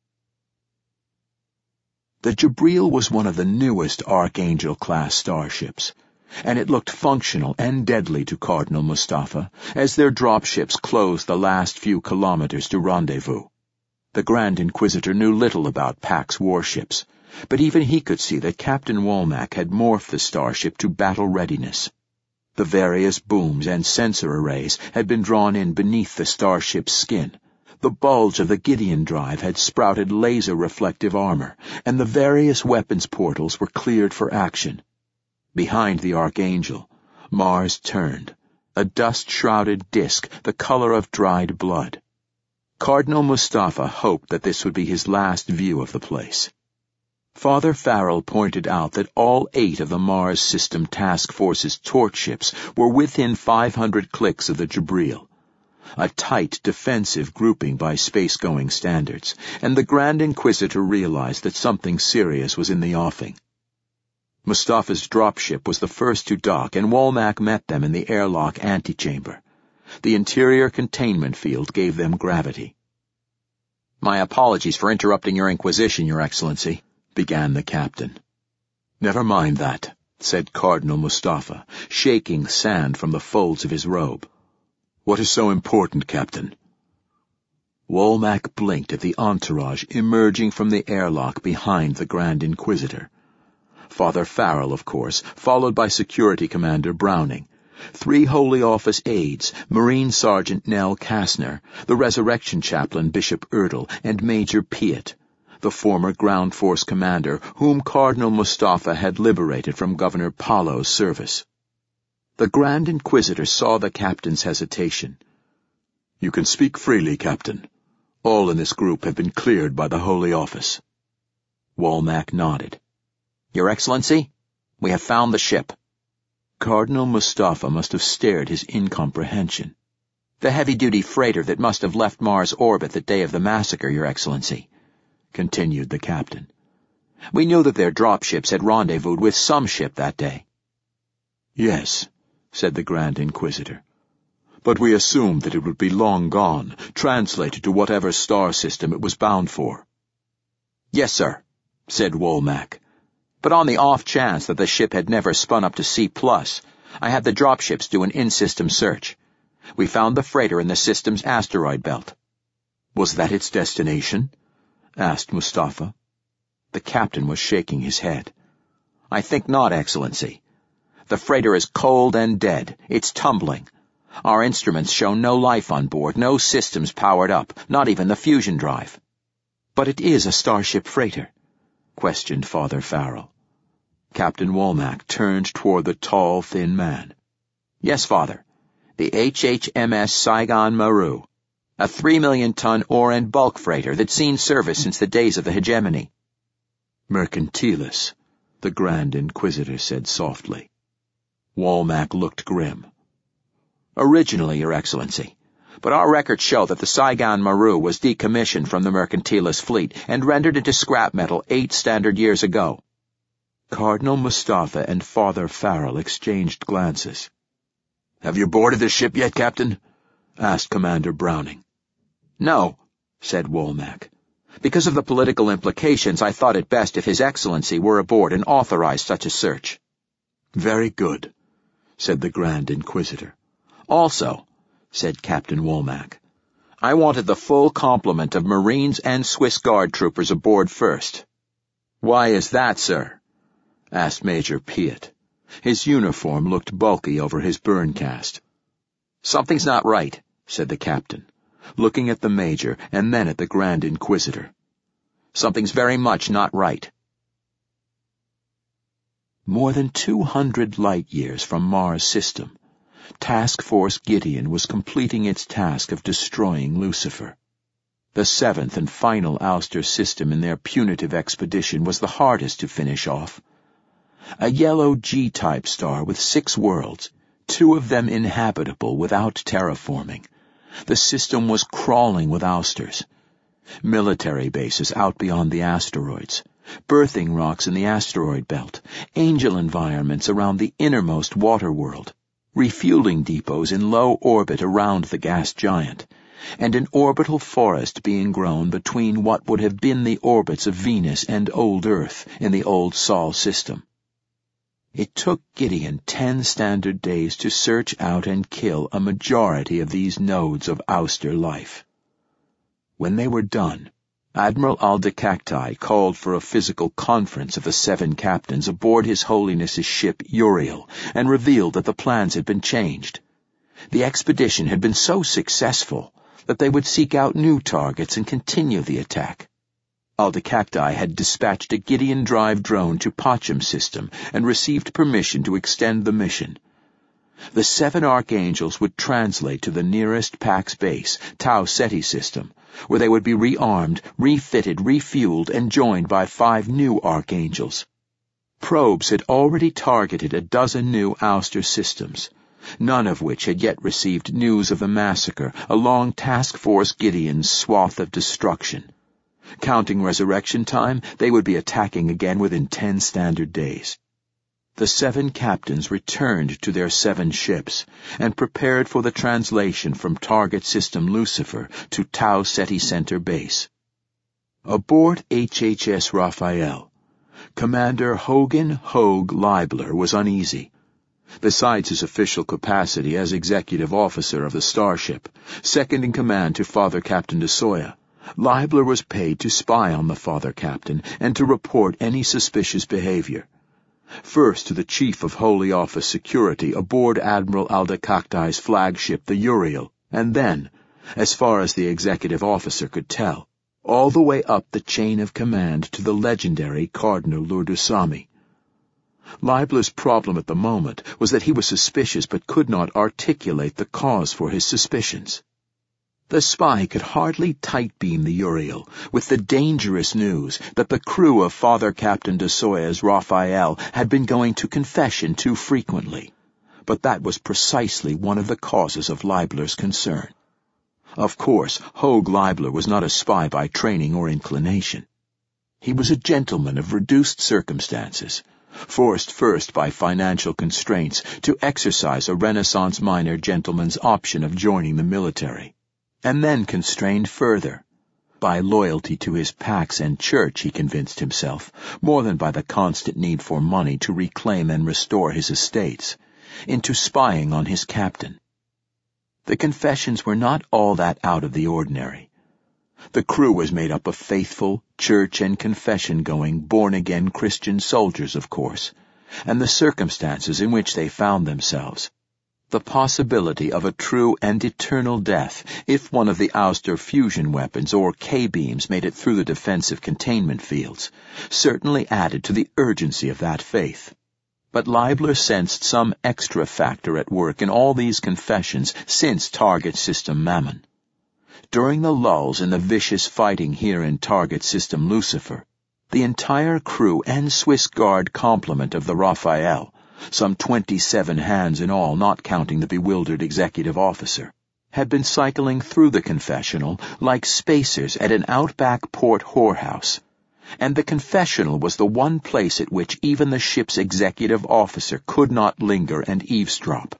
The Jibril was one of the newest Archangel-class starships, and it looked functional and deadly to Cardinal Mustafa as their dropships closed the last few kilometers to rendezvous. The Grand Inquisitor knew little about Pax warships, but even he could see that Captain Womack had morphed the starship to battle readiness. The various booms and sensor arrays had been drawn in beneath the starship's skin. The bulge of the Gideon drive had sprouted laser-reflective armor, and the various weapons portals were cleared for action. Behind the Archangel, Mars turned, a dust-shrouded disk the color of dried blood. Cardinal Mustafa hoped that this would be his last view of the place. Father Farrell pointed out that all 8 of the Mars System Task Force's torch ships were within 500 clicks of the Jibril, a tight defensive grouping by space-going standards, and the Grand Inquisitor realized that something serious was in the offing. Mustafa's dropship was the first to dock, and Womack met them in the airlock antechamber. The interior containment field gave them gravity. "My apologies for interrupting your inquisition, Your Excellency," began the captain. "Never mind that," said Cardinal Mustafa, shaking sand from the folds of his robe. "What is so important, Captain?" Womack blinked at the entourage emerging from the airlock behind the Grand Inquisitor. Father Farrell, of course, followed by Security Commander Browning, 3 Holy Office aides, Marine Sergeant Nell Kastner, the Resurrection Chaplain Bishop Erdl, and Major Piet, the former Ground Force commander whom Cardinal Mustafa had liberated from Governor Paulo's service. The Grand Inquisitor saw the captain's hesitation. "You can speak freely, Captain. All in this group have been cleared by the Holy Office." Womack nodded. "Your Excellency, we have found the ship." Cardinal Mustafa must have stared his incomprehension. "The heavy-duty freighter that must have left Mars orbit the day of the massacre, Your Excellency," continued the captain. "We knew that their dropships had rendezvoused with some ship that day." "Yes," said the Grand Inquisitor. but we assumed that it would be long gone, translated to whatever star system it was bound for." "Yes, sir," said Womack. "But on the off chance that the ship had never spun up to C+, I had the dropships do an in-system search. We found the freighter in the system's asteroid belt." "Was that its destination?" asked Mustafa. The captain was shaking his head. "I think not, Excellency. The freighter is cold and dead. It's tumbling. Our instruments show no life on board, no systems powered up, not even the fusion drive." "But it is a starship freighter?" questioned Father Farrell. Captain Womack turned toward the tall, thin man. "Yes, Father. The HHMS Saigon Maru. A 3-million-ton ore and bulk freighter that's seen service since the days of the hegemony." "Mercantilis," the Grand Inquisitor said softly. Womack looked grim. "Originally, Your Excellency. But our records show that the Saigon Maru was decommissioned from the Mercantilis fleet and rendered into scrap metal 8 standard years ago." Cardinal Mustafa and Father Farrell exchanged glances. "Have you boarded the ship yet, Captain?" asked Commander Browning. "No," said Womack. "Because of the political implications, I thought it best if His Excellency were aboard and authorized such a search." "Very good," said the Grand Inquisitor. "Also," said Captain Womack, "I wanted the full complement of Marines and Swiss Guard troopers aboard first." "Why is that, sir?" asked Major Piet. His uniform looked bulky over his burn cast. "Something's not right," said the captain, looking at the Major and then at the Grand Inquisitor. "Something's very much not right." More than 200 light-years from Mars' system, Task Force Gideon was completing its task of destroying Lucifer. The 7th and final ouster system in their punitive expedition was the hardest to finish off. A yellow G-type star with 6 worlds, 2 of them inhabitable without terraforming. The system was crawling with ousters. Military bases out beyond the asteroids, berthing rocks in the asteroid belt, angel environments around the innermost water world, refueling depots in low orbit around the gas giant, and an orbital forest being grown between what would have been the orbits of Venus and old Earth in the old Sol system. It took Gideon 10 standard days to search out and kill a majority of these nodes of ouster life. When they were done, Admiral Aldecacti called for a physical conference of the 7 captains aboard His Holiness's ship Uriel and revealed that the plans had been changed. The expedition had been so successful that they would seek out new targets and continue the attack. Aldecacti had dispatched a Gideon Drive drone to Pacham system and received permission to extend the mission. The 7 Archangels would translate to the nearest Pax base, Tau Ceti system, where they would be rearmed, refitted, refueled, and joined by 5 new Archangels. Probes had already targeted a dozen new ouster systems, none of which had yet received news of the massacre along Task Force Gideon's swath of destruction. Counting resurrection time, they would be attacking again within 10 standard days. The 7 captains returned to their 7 ships and prepared for the translation from target system Lucifer to Tau Ceti Center base. Aboard HHS Raphael, Commander Hogan Hogue Leibler was uneasy. Besides his official capacity as executive officer of the starship, second in command to Father Captain de Soya, Leibler was paid to spy on the Father Captain and to report any suspicious behavior. First to the Chief of Holy Office Security aboard Admiral Aldecacti's flagship, the Uriel, and then, as far as the executive officer could tell, all the way up the chain of command to the legendary Cardinal Lurdusami. Leibler's problem at the moment was that he was suspicious but could not articulate the cause for his suspicions. The spy could hardly tight-beam the Uriel with the dangerous news that the crew of Father Captain de Soya's Raphael had been going to confession too frequently, but that was precisely one of the causes of Leibler's concern. Of course, Hogue Leibler was not a spy by training or inclination. He was a gentleman of reduced circumstances, forced first by financial constraints to exercise a Renaissance minor gentleman's option of joining the military, and then constrained further by loyalty to his Pax and church, he convinced himself, more than by the constant need for money to reclaim and restore his estates, into spying on his captain. The confessions were not all that out of the ordinary. The crew was made up of faithful, church and confession-going, born-again Christian soldiers, of course, and the circumstances in which they found themselves, the possibility of a true and eternal death if one of the Auster fusion weapons or K-beams made it through the defensive containment fields, certainly added to the urgency of that faith. But Leibler sensed some extra factor at work in all these confessions since Target System Mammon. During the lulls in the vicious fighting here in Target System Lucifer, the entire crew and Swiss Guard complement of the Raphael, some 27 hands in all, not counting the bewildered executive officer, had been cycling through the confessional like spacers at an outback port whorehouse, and the confessional was the one place at which even the ship's executive officer could not linger and eavesdrop.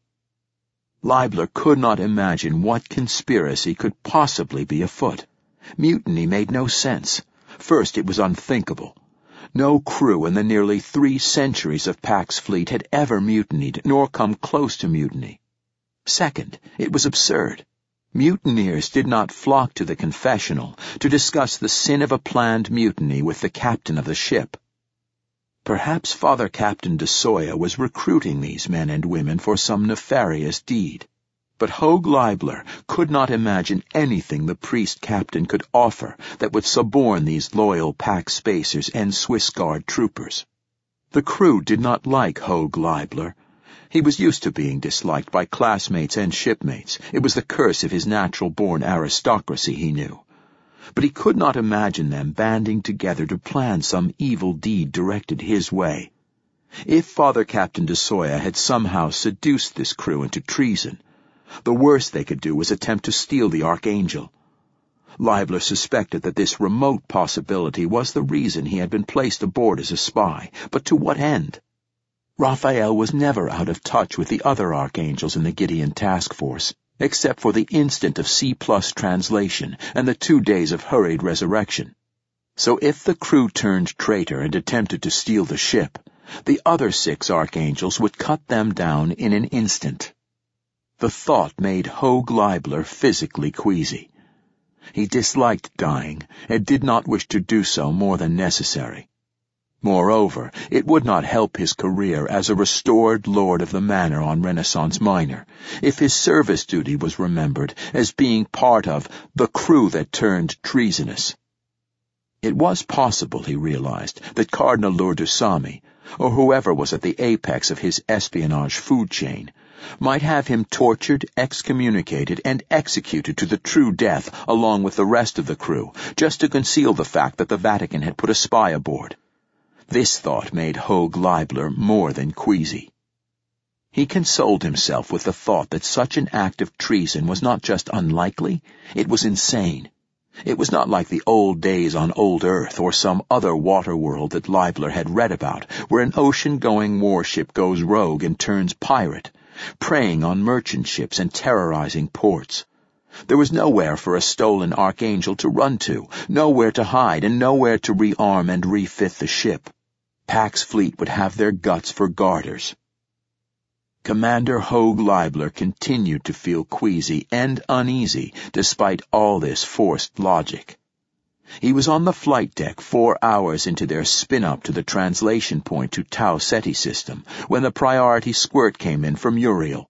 Leibler could not imagine what conspiracy could possibly be afoot. Mutiny made no sense. First, it was unthinkable. No crew in the nearly 3 centuries of Pax Fleet had ever mutinied, nor come close to mutiny. Second, it was absurd. Mutineers did not flock to the confessional to discuss the sin of a planned mutiny with the captain of the ship. Perhaps Father Captain de Soya was recruiting these men and women for some nefarious deed, but Hogue Leibler could not imagine anything the priest captain could offer that would suborn these loyal Pax Spacers and Swiss Guard troopers. The crew did not like Hogue Leibler. He was used to being disliked by classmates and shipmates. It was the curse of his natural-born aristocracy, he knew. But he could not imagine them banding together to plan some evil deed directed his way. If Father Captain de Soya had somehow seduced this crew into treason, the worst they could do was attempt to steal the Archangel. Leibler suspected that this remote possibility was the reason he had been placed aboard as a spy, but to what end? Raphael was never out of touch with the other Archangels in the Gideon task force, except for the instant of C+ translation and the 2 days of hurried resurrection. So if the crew turned traitor and attempted to steal the ship, the other 6 Archangels would cut them down in an instant. The thought made Hogue Leibler physically queasy. He disliked dying and did not wish to do so more than necessary. Moreover, it would not help his career as a restored lord of the manor on Renaissance Minor if his service duty was remembered as being part of the crew that turned treasonous. It was possible, he realized, that Cardinal Lourdusami, or whoever was at the apex of his espionage food chain, might have him tortured, excommunicated, and executed to the true death along with the rest of the crew, just to conceal the fact that the Vatican had put a spy aboard. This thought made Hogue Leibler more than queasy. He consoled himself with the thought that such an act of treason was not just unlikely, it was insane. It was not like the old days on Old Earth or some other water world that Leibler had read about, where an ocean-going warship goes rogue and turns pirate, preying on merchant ships and terrorizing ports. There was nowhere for a stolen Archangel to run to, nowhere to hide, and nowhere to rearm and refit the ship. Pax Fleet would have their guts for garters. Commander Hogue Leibler continued to feel queasy and uneasy despite all this forced logic. He was on the flight deck 4 hours into their spin-up to the translation point to Tau Ceti system when the priority squirt came in from Uriel.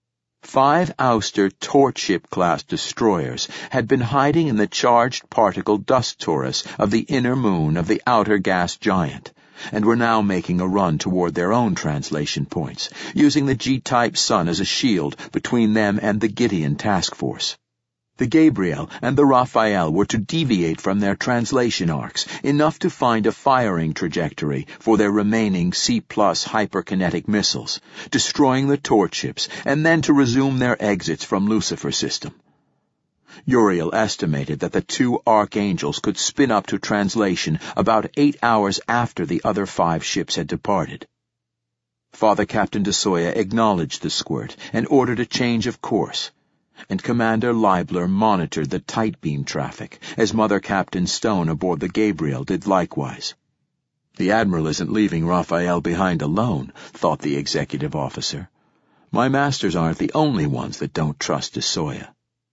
5 Auster Torchship-class destroyers had been hiding in the charged particle dust torus of the inner moon of the outer gas giant, and were now making a run toward their own translation points, using the G-type sun as a shield between them and the Gideon task force. The Gabriel and the Raphael were to deviate from their translation arcs, enough to find a firing trajectory for their remaining C+ hyperkinetic missiles, destroying the torch ships, and then to resume their exits from Lucifer system. Uriel estimated that the 2 Archangels could spin up to translation about 8 hours after the other 5 ships had departed. Father Captain DeSoya acknowledged the squirt and ordered a change of course, and Commander Leibler monitored the tight beam traffic as Mother Captain Stone aboard the Gabriel did likewise. The Admiral isn't leaving Raphael behind alone, thought the executive officer. My masters aren't the only ones that don't trust DeSoya.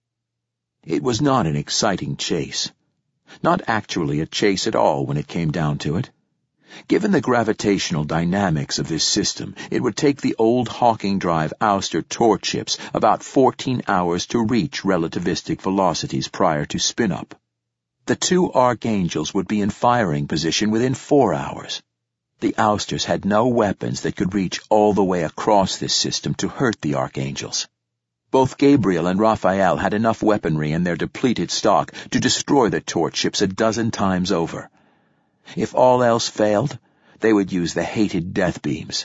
It was not an exciting chase. Not actually a chase at all when it came down to it. Given the gravitational dynamics of this system, it would take the old Hawking Drive Ouster torch ships about 14 hours to reach relativistic velocities prior to spin-up. The two Archangels would be in firing position within 4 hours. The Ousters had no weapons that could reach all the way across this system to hurt the Archangels. Both Gabriel and Raphael had enough weaponry in their depleted stock to destroy the torch ships a dozen times over. If all else failed, they would use the hated death beams.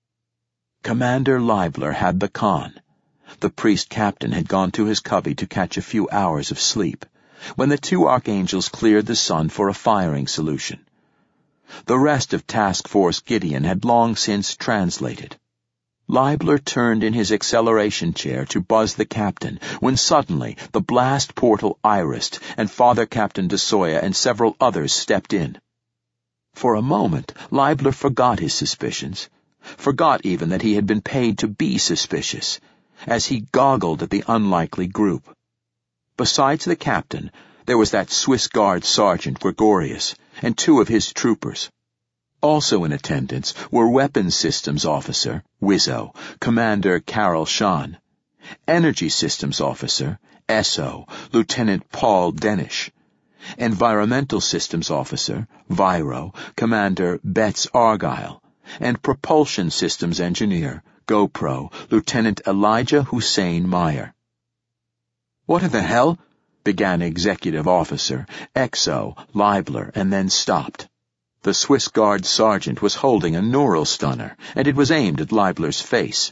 Commander Leibler had the con. The priest captain had gone to his cubby to catch a few hours of sleep, when the two Archangels cleared the sun for a firing solution. The rest of Task Force Gideon had long since translated. Leibler turned in his acceleration chair to buzz the captain when suddenly the blast portal irised and Father Captain DeSoya and several others stepped in. For a moment, Leibler forgot his suspicions, forgot even that he had been paid to be suspicious, as he goggled at the unlikely group. Besides the captain, there was that Swiss Guard Sergeant Gregorius and two of his troopers. Also in attendance were Weapons Systems Officer, Wizzo, Commander Carol Schahn, Energy Systems Officer, Esso, Lieutenant Paul Denish, Environmental Systems Officer, Viro, Commander Betts Argyle, and Propulsion Systems Engineer, GoPro, Lieutenant Elijah Hussein Meyer. "What in the hell?" began Executive Officer, Exo, Leibler, and then stopped. The Swiss Guard sergeant was holding a neural stunner, and it was aimed at Leibler's face.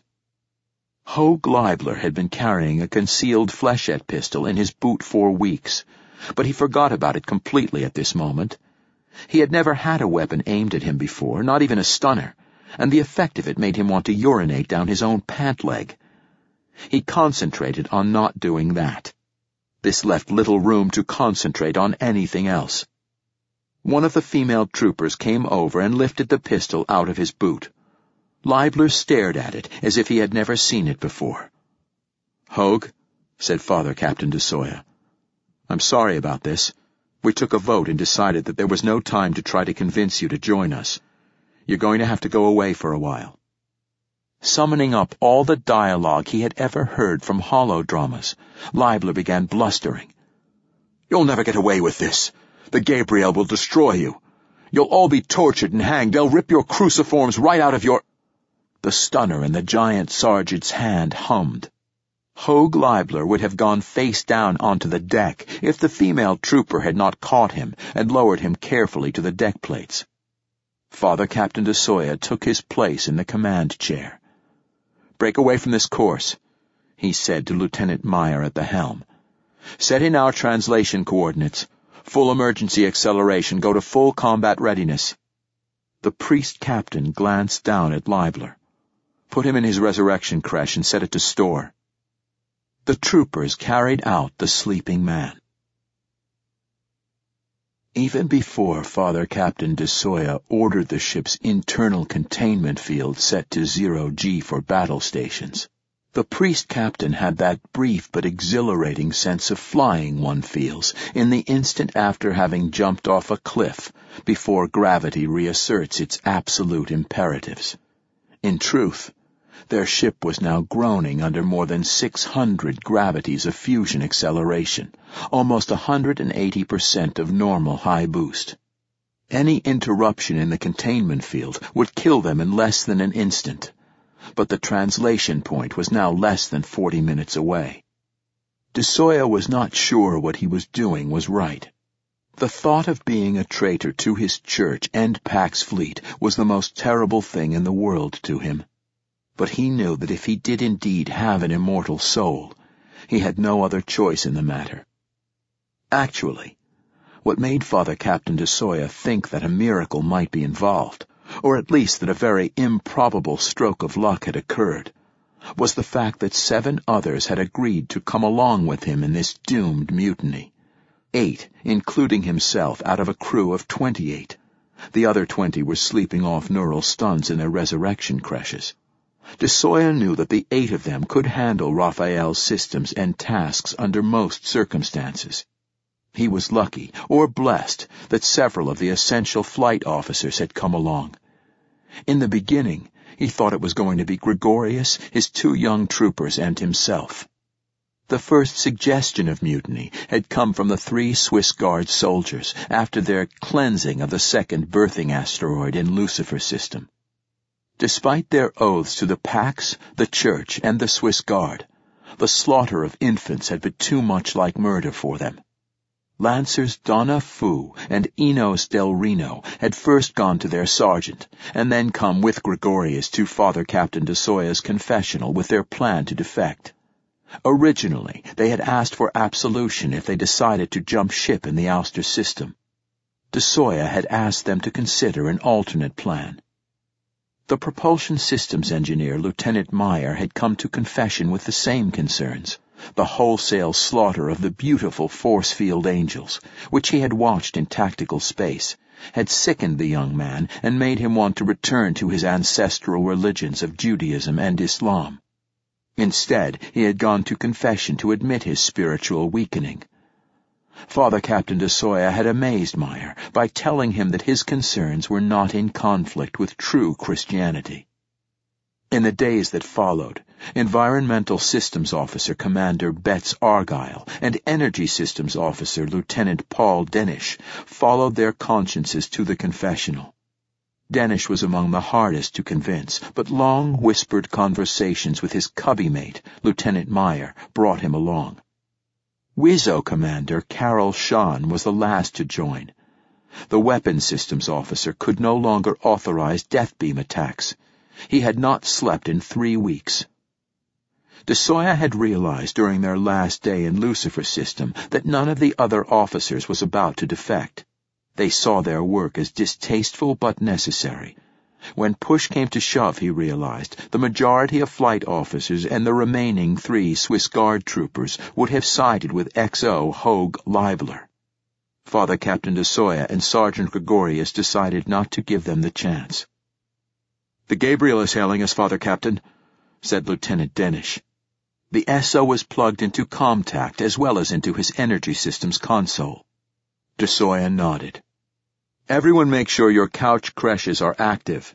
Hogue Leibler had been carrying a concealed flechette pistol in his boot for weeks, but he forgot about it completely at this moment. He had never had a weapon aimed at him before, not even a stunner, and the effect of it made him want to urinate down his own pant leg. He concentrated on not doing that. This left little room to concentrate on anything else. One of the female troopers came over and lifted the pistol out of his boot. Leibler stared at it as if he had never seen it before. "Hogue," said Father Captain DeSoya, "I'm sorry about this. We took a vote and decided that there was no time to try to convince you to join us. You're going to have to go away for a while." Summoning up all the dialogue he had ever heard from holodramas, Leibler began blustering. "You'll never get away with this. The Gabriel will destroy you. You'll all be tortured and hanged. They'll rip your cruciforms right out of your—" The stunner in the giant sergeant's hand hummed. Hogue Leibler would have gone face down onto the deck if the female trooper had not caught him and lowered him carefully to the deck plates. Father Captain DeSoya took his place in the command chair. "Break away from this course," he said to Lieutenant Meyer at the helm. "Set in our translation coordinates. Full emergency acceleration. Go to full combat readiness." The priest captain glanced down at Leibler. "Put him in his resurrection creche and set it to store." The troopers carried out the sleeping man. Even before Father Captain DeSoya ordered the ship's internal containment field set to 0G for battle stations, the priest captain had that brief but exhilarating sense of flying one feels in the instant after having jumped off a cliff before gravity reasserts its absolute imperatives. In truth, their ship was now groaning under more than 600 gravities of fusion acceleration, almost 180% of normal high boost. Any interruption in the containment field would kill them in less than an instant, but the translation point was now less than 40 minutes away. DeSoya was not sure what he was doing was right. The thought of being a traitor to his church and Pax Fleet was the most terrible thing in the world to him. But he knew that if he did indeed have an immortal soul, he had no other choice in the matter. Actually, what made Father Captain DeSoya think that a miracle might be involved or at least that a very improbable stroke of luck had occurred, was the fact that 7 others had agreed to come along with him in this doomed mutiny. 8, including himself, out of a crew of 28. The other 20 were sleeping off neural stuns in their resurrection creches. DeSoya knew that the 8 of them could handle Raphael's systems and tasks under most circumstances. He was lucky, or blessed, that several of the essential flight officers had come along. In the beginning, he thought it was going to be Gregorius, his 2 young troopers, and himself. The first suggestion of mutiny had come from the 3 Swiss Guard soldiers after their cleansing of the second birthing asteroid in Lucifer's system. Despite their oaths to the Pax, the Church, and the Swiss Guard, the slaughter of infants had been too much like murder for them. Lancers Donna Fu and Enos Del Reno had first gone to their sergeant, and then come with Gregorius to Father Captain DeSoya's confessional with their plan to defect. Originally, they had asked for absolution if they decided to jump ship in the ouster system. DeSoya had asked them to consider an alternate plan. The propulsion systems engineer, Lieutenant Meyer, had come to confession with the same concerns. The wholesale slaughter of the beautiful force field angels, which he had watched in tactical space, had sickened the young man and made him want to return to his ancestral religions of Judaism and Islam. Instead, he had gone to confession to admit his spiritual weakening. Father Captain DeSoya had amazed Meyer by telling him that his concerns were not in conflict with true Christianity. In the days that followed, Environmental Systems Officer Commander Betts Argyle and Energy Systems Officer Lieutenant Paul Denish followed their consciences to the confessional. Denish was among the hardest to convince, but long whispered conversations with his cubby-mate, Lieutenant Meyer, brought him along. Wizzo Commander Carol Schahn was the last to join. The Weapons Systems Officer could no longer authorize death beam attacks. He had not slept in 3 weeks. DeSoya had realized during their last day in Lucifer's system that none of the other officers was about to defect. They saw their work as distasteful but necessary. When push came to shove, he realized, the majority of flight officers and the remaining 3 Swiss Guard troopers would have sided with XO Hogue Leibler. Father Captain DeSoya and Sergeant Gregorius decided not to give them the chance. "The Gabriel is hailing us, Father Captain," said Lieutenant Denish. The SO was plugged into Comtact as well as into his energy systems console. DeSoya nodded. "Everyone make sure your couch creches are active."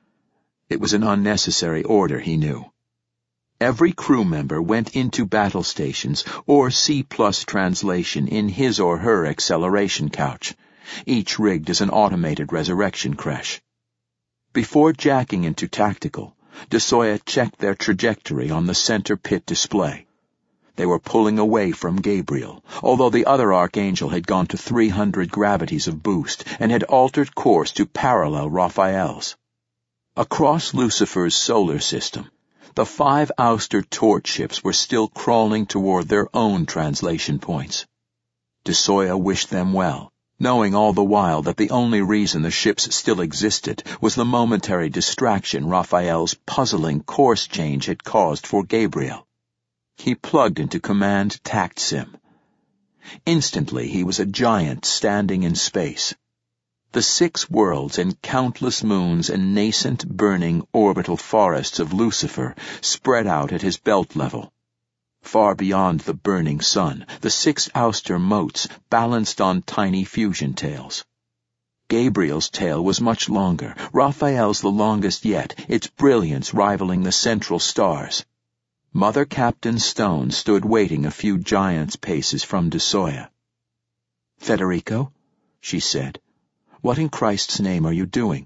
It was an unnecessary order, he knew. Every crew member went into battle stations or C+ translation in his or her acceleration couch, each rigged as an automated resurrection creche. Before jacking into tactical, DeSoya checked their trajectory on the center pit display. They were pulling away from Gabriel, although the other Archangel had gone to 300 gravities of boost and had altered course to parallel Raphael's. Across Lucifer's solar system, the 5 ouster torch ships were still crawling toward their own translation points. DeSoya wished them well, knowing all the while that the only reason the ships still existed was the momentary distraction Raphael's puzzling course change had caused for Gabriel. He plugged into Command Tact Sim. Instantly he was a giant standing in space. The 6 worlds and countless moons and nascent, burning orbital forests of Lucifer spread out at his belt level. Far beyond the burning sun, the 6 ouster motes balanced on tiny fusion tails. Gabriel's tail was much longer, Raphael's the longest yet, its brilliance rivaling the central stars. Mother Captain Stone stood waiting a few giants' paces from DeSoya. "Federico," she said, "what in Christ's name are you doing?"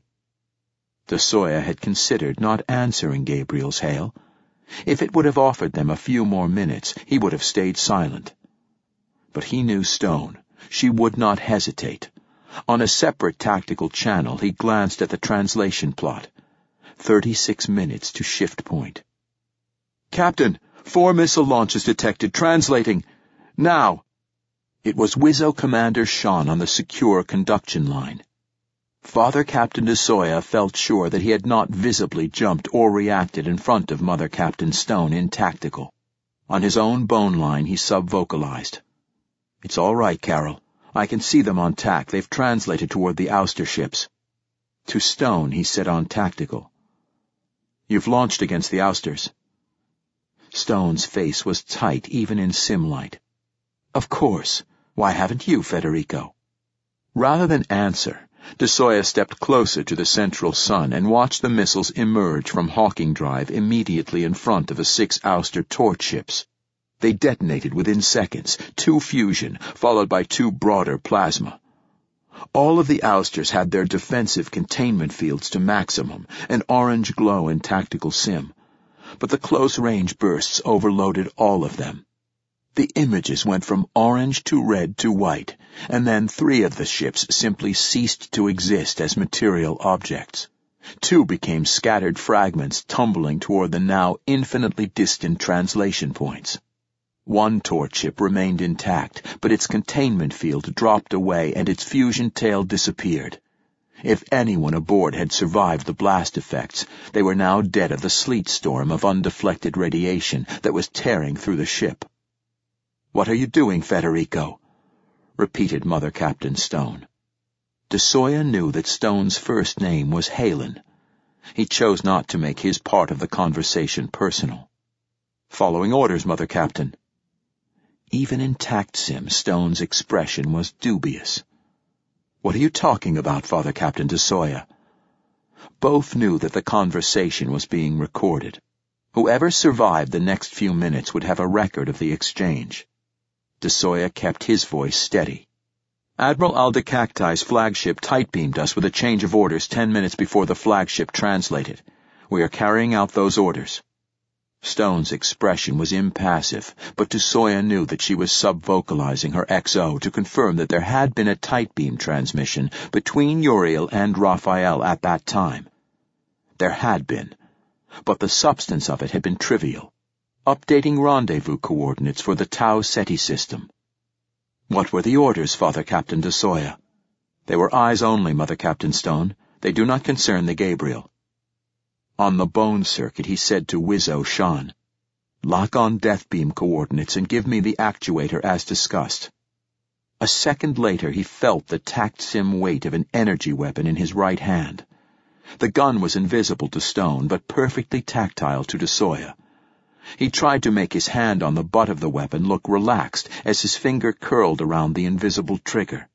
DeSoya had considered not answering Gabriel's hail. If it would have offered them a few more minutes, he would have stayed silent. But he knew Stone. She would not hesitate. On a separate tactical channel, he glanced at the translation plot. 36 minutes to shift point. "Captain, 4 missile launches detected. Translating. Now!" It was Wizzo Commander Schahn on the secure conduction line. Father Captain DeSoya felt sure that he had not visibly jumped or reacted in front of Mother Captain Stone in tactical. On his own bone line, he sub-vocalized. "It's all right, Carol. I can see them on tack. They've translated toward the ouster ships." To Stone, he said on tactical, "You've launched against the ousters." Stone's face was tight, even in sim light. "Of course. Why haven't you, Federico?" Rather than answer, DeSoya stepped closer to the central sun and watched the missiles emerge from Hawking Drive immediately in front of the 6 ouster torch ships. They detonated within seconds, 2 fusion, followed by 2 broader plasma. All of the ousters had their defensive containment fields to maximum, an orange glow in tactical sim, but the close-range bursts overloaded all of them. The images went from orange to red to white, and then 3 of the ships simply ceased to exist as material objects. 2 became scattered fragments tumbling toward the now infinitely distant translation points. 1 torch ship remained intact, but its containment field dropped away and its fusion tail disappeared. If anyone aboard had survived the blast effects, they were now dead of the sleet storm of undeflected radiation that was tearing through the ship. "What are you doing, Federico?" repeated Mother Captain Stone. DeSoya knew that Stone's first name was Halen. He chose not to make his part of the conversation personal. "Following orders, Mother Captain." Even in TactSim, Stone's expression was dubious. "What are you talking about, Father Captain DeSoya?" Both knew that the conversation was being recorded. Whoever survived the next few minutes would have a record of the exchange. DeSoya kept his voice steady. "Admiral Aldecacti's flagship tight-beamed us with a change of orders 10 minutes before the flagship translated. We are carrying out those orders." Stone's expression was impassive, but DeSoya knew that she was sub-vocalizing her XO to confirm that there had been a tight-beam transmission between Uriel and Raphael at that time. There had been, but the substance of it had been trivial. Updating rendezvous coordinates for the Tau Ceti system. "What were the orders, Father Captain DeSoya?" "They were eyes only, Mother Captain Stone. They do not concern the Gabriel." On the bone circuit, he said to Wizzo Shan, "Lock on death beam coordinates and give me the actuator as discussed." A second later, he felt the TactSim weight of an energy weapon in his right hand. The gun was invisible to Stone, but perfectly tactile to DeSoya. He tried to make his hand on the butt of the weapon look relaxed as his finger curled around the invisible trigger.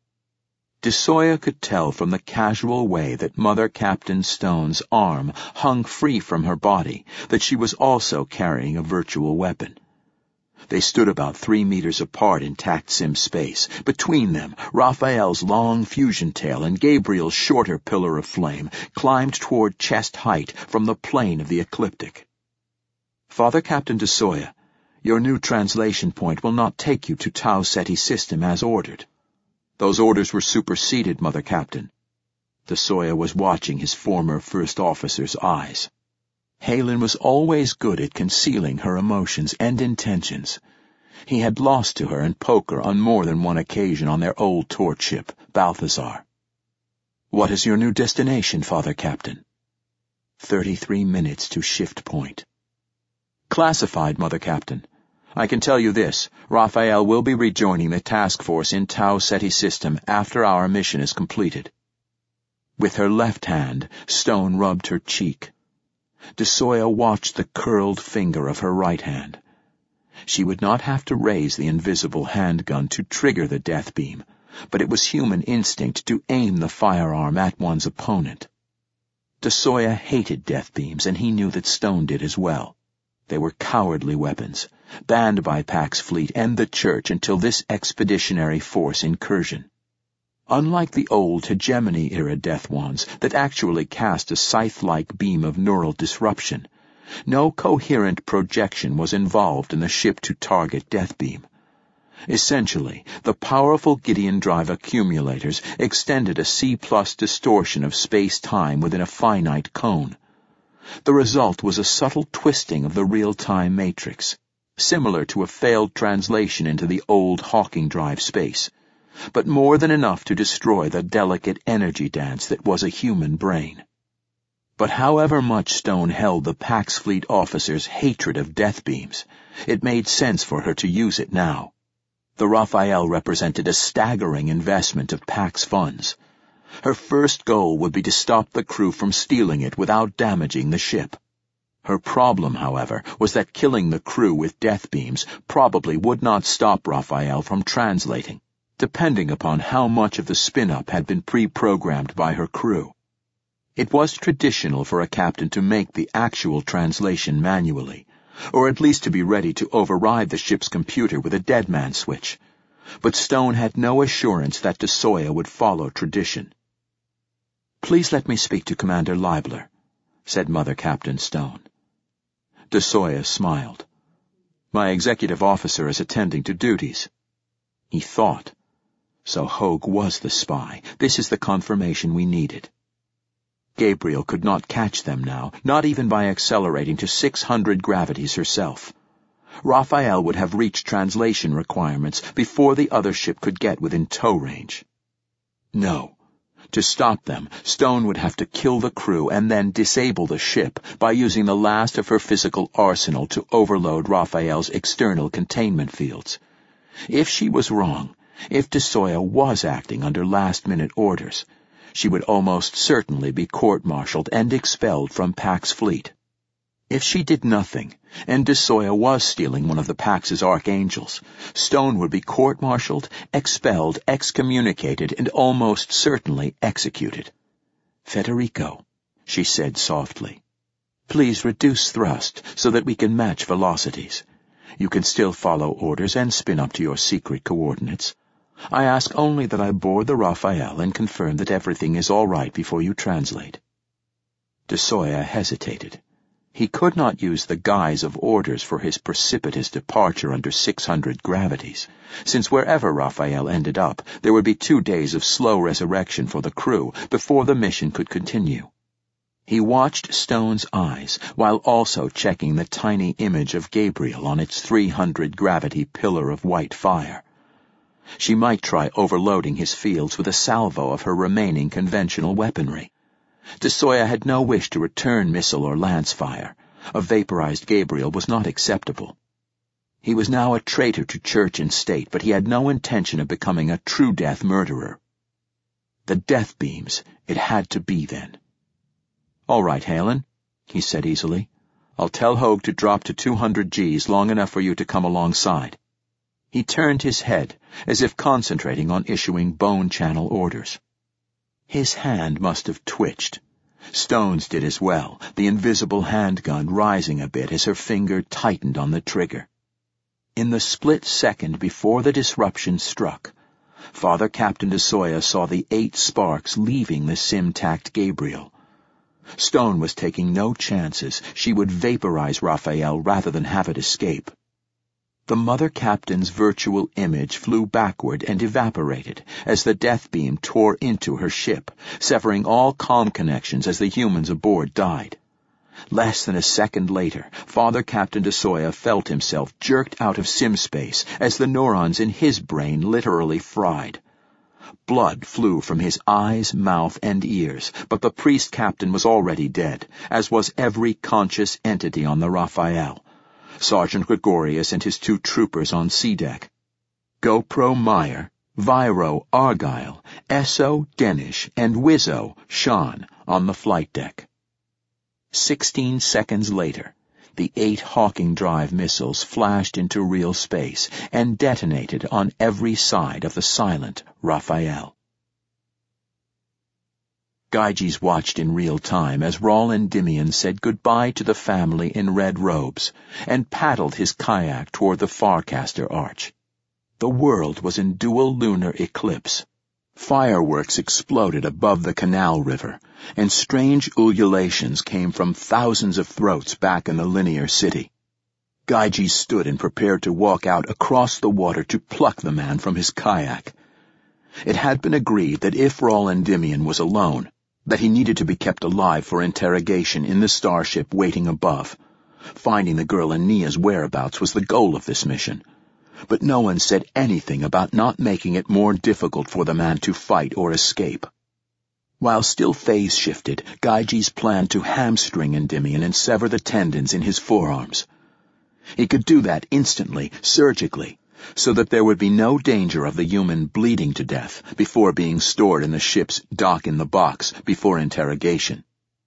DeSoya could tell from the casual way that Mother Captain Stone's arm hung free from her body that she was also carrying a virtual weapon. They stood about 3 meters apart in TactSim space. Between them, Raphael's long fusion tail and Gabriel's shorter pillar of flame climbed toward chest height from the plane of the ecliptic. "Father Captain DeSoya, your new translation point will not take you to Tau Ceti system as ordered." "Those orders were superseded, Mother Captain." DeSoya was watching his former first officer's eyes. Halen was always good at concealing her emotions and intentions. He had lost to her in poker on more than one occasion on their old torch ship, Balthazar. "What is your new destination, Father Captain?" 33 minutes to shift point. "Classified, Mother Captain. I can tell you this, Raphael will be rejoining the task force in Tau Ceti system after our mission is completed." With her left hand, Stone rubbed her cheek. DeSoya watched the curled finger of her right hand. She would not have to raise the invisible handgun to trigger the death beam, but it was human instinct to aim the firearm at one's opponent. DeSoya hated death beams, and he knew that Stone did as well. They were cowardly weapons, banned by Pax Fleet and the Church until this expeditionary force incursion. Unlike the old hegemony-era death wands that actually cast a scythe-like beam of neural disruption, no coherent projection was involved in the ship-to-target death beam. Essentially, the powerful Gideon drive accumulators extended a C-plus distortion of space-time within a finite cone. The result was a subtle twisting of the real-time matrix, similar to a failed translation into the old Hawking Drive space, but more than enough to destroy the delicate energy dance that was a human brain. But however much Stone held the Pax Fleet officer's hatred of death beams, it made sense for her to use it now. The Raphael represented a staggering investment of Pax funds. Her first goal would be to stop the crew from stealing it without damaging the ship. Her problem, however, was that killing the crew with death beams probably would not stop Raphael from translating, depending upon how much of the spin-up had been pre-programmed by her crew. It was traditional for a captain to make the actual translation manually, or at least to be ready to override the ship's computer with a dead man switch. But Stone had no assurance that de Soya would follow tradition. "Please let me speak to Commander Leibler," said Mother Captain Stone. De Soya smiled. "My executive officer is attending to duties." He thought, so Hogue was the spy. This is the confirmation we needed. Gabriel could not catch them now, not even by accelerating to 600 gravities herself. Raphael would have reached translation requirements before the other ship could get within tow range. No. To stop them, Stone would have to kill the crew and then disable the ship by using the last of her physical arsenal to overload Raphael's external containment fields. If she was wrong, if de Soya was acting under last-minute orders, she would almost certainly be court-martialed and expelled from Pax Fleet. If she did nothing, and de Soya was stealing one of the Pax's archangels, Stone would be court-martialed, expelled, excommunicated, and almost certainly executed. "Federico," she said softly, "please reduce thrust so that we can match velocities. You can still follow orders and spin up to your secret coordinates. I ask only that I board the Raphael and confirm that everything is all right before you translate." De Soya hesitated. He could not use the guise of orders for his precipitous departure under 600 gravities, since wherever Raphael ended up, there would be 2 days of slow resurrection for the crew before the mission could continue. He watched Stone's eyes, while also checking the tiny image of Gabriel on its 300-gravity pillar of white fire. She might try overloading his fields with a salvo of her remaining conventional weaponry. De Soya had no wish to return missile or lance fire. A vaporized Gabriel was not acceptable. He was now a traitor to church and state, but he had no intention of becoming a true death murderer. The death beams, it had to be then. "All right, Halen," he said easily. "I'll tell Hogue to drop to 200 Gs long enough for you to come alongside." He turned his head, as if concentrating on issuing bone channel orders. His hand must have twitched. Stone's did as well, the invisible handgun rising a bit as her finger tightened on the trigger. In the split second before the disruption struck, Father Captain de Soya saw the 8 sparks leaving the sim-tacked Gabriel. Stone was taking no chances. She would vaporize Raphael rather than have it escape. The Mother Captain's virtual image flew backward and evaporated as the death beam tore into her ship, severing all comm connections as the humans aboard died. Less than a second later, Father Captain de Soya felt himself jerked out of sim space as the neurons in his brain literally fried. Blood flew from his eyes, mouth, and ears, but the priest captain was already dead, as was every conscious entity on the Raphael. Sergeant Gregorius and his 2 troopers on C-deck, GoPro Meyer, Viro Argyle, Esso Denish, and Wizzo Sean on the flight deck. 16 seconds later, the 8 Hawking Drive missiles flashed into real space and detonated on every side of the silent Raphael. Gyges watched in real time as Rawl Endymion said goodbye to the family in red robes and paddled his kayak toward the Farcaster Arch. The world was in dual lunar eclipse. Fireworks exploded above the Canal River, and strange ululations came from thousands of throats back in the linear city. Gyges stood and prepared to walk out across the water to pluck the man from his kayak. It had been agreed that if Rawl Endymion was alone, that he needed to be kept alive for interrogation in the starship waiting above. Finding the girl and Nia's whereabouts was the goal of this mission. but no one said anything about not making it more difficult for the man to fight or escape. While still phase-shifted, Gyges planned to hamstring Endymion and sever the tendons in his forearms. He could do that instantly, surgically, so that there would be no danger of the human bleeding to death before being stored in the ship's dock-in-the-box before interrogation.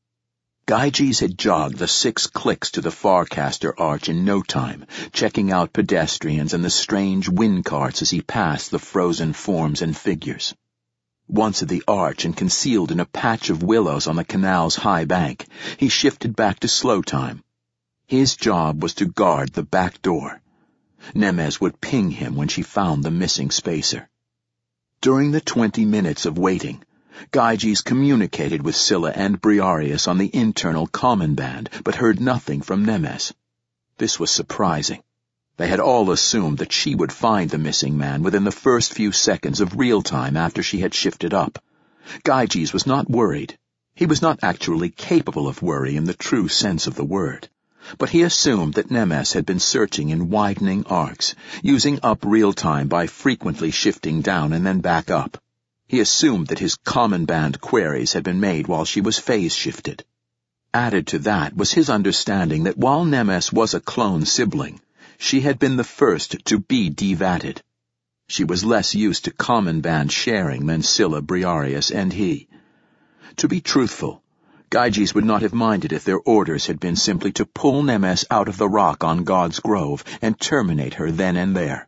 Gyges had jogged the 6 clicks to the Farcaster Arch in no time, checking out pedestrians and the strange wind carts as he passed the frozen forms and figures. Once at the arch and concealed in a patch of willows on the canal's high bank, he shifted back to slow time. His job was to guard the back door. Nemes would ping him when she found the missing spacer. During the 20 minutes of waiting, Gyges communicated with Scylla and Briareus on the internal common band, but heard nothing from Nemes. This was surprising. They had all assumed that she would find the missing man within the first few seconds of real time after she had shifted up. Gyges was not worried. He was not actually capable of worry in the true sense of the word. But he assumed that Nemes had been searching in widening arcs, using up real time by frequently shifting down and then back up. He assumed that his common band queries had been made while she was phase-shifted. Added to that was his understanding that while Nemes was a clone sibling, she had been the first to be devatted. She was less used to common band sharing than Scylla, Briareus, and he. To be truthful, Gyges would not have minded if their orders had been simply to pull Nemes out of the rock on God's Grove and terminate her then and there.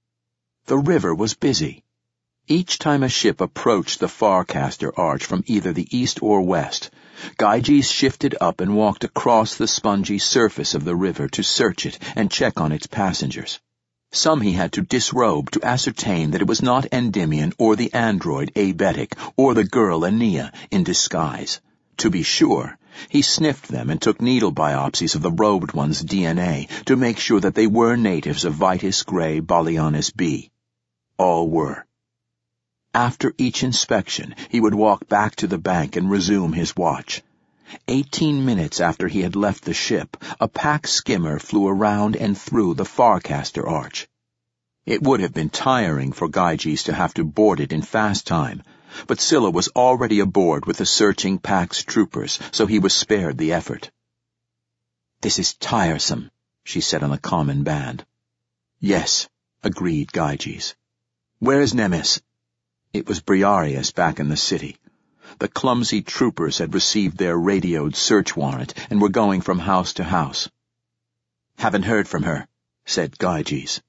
The river was busy. Each time a ship approached the Farcaster Arch from either the east or west, Gyges shifted up and walked across the spongy surface of the river to search it and check on its passengers. Some he had to disrobe to ascertain that it was not Endymion or the android Abetic or the girl Aeneas in disguise. To be sure, he sniffed them and took needle biopsies of the robed one's DNA to make sure that they were natives of Vitis Gray Balianis B. All were. After each inspection, he would walk back to the bank and resume his watch. 18 minutes after he had left the ship, a pack skimmer flew around and through the Farcaster Arch. It would have been tiring for Gyges to have to board it in fast time, but Scylla was already aboard with the searching pack's troopers, so he was spared the effort. "This is tiresome," she said on a common band. "Yes," agreed Gyges. "Where is Nemes?" It was Briareus back in the city. The clumsy troopers had received their radioed search warrant and were going from house to house. "Haven't heard from her," said Gyges.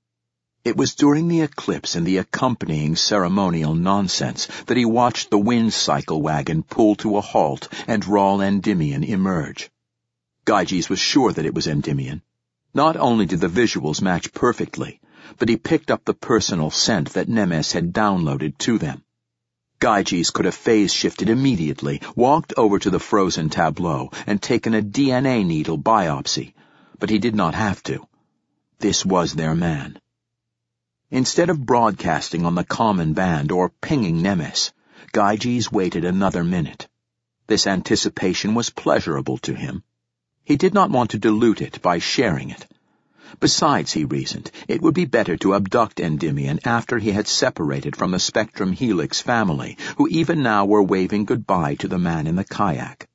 It was during the eclipse and the accompanying ceremonial nonsense that he watched the wind cycle wagon pull to a halt and Rawl Endymion emerge. Gyges was sure that it was Endymion. Not only did the visuals match perfectly, but he picked up the personal scent that Nemes had downloaded to them. Gyges could have phase-shifted immediately, walked over to the frozen tableau, and taken a DNA needle biopsy, but he did not have to. This was their man. Instead of broadcasting on the common band or pinging Nemes, Gyges waited another minute. This anticipation was pleasurable to him. He did not want to dilute it by sharing it. Besides, he reasoned, it would be better to abduct Endymion after he had separated from the Spectrum Helix family, who even now were waving goodbye to the man in the kayak.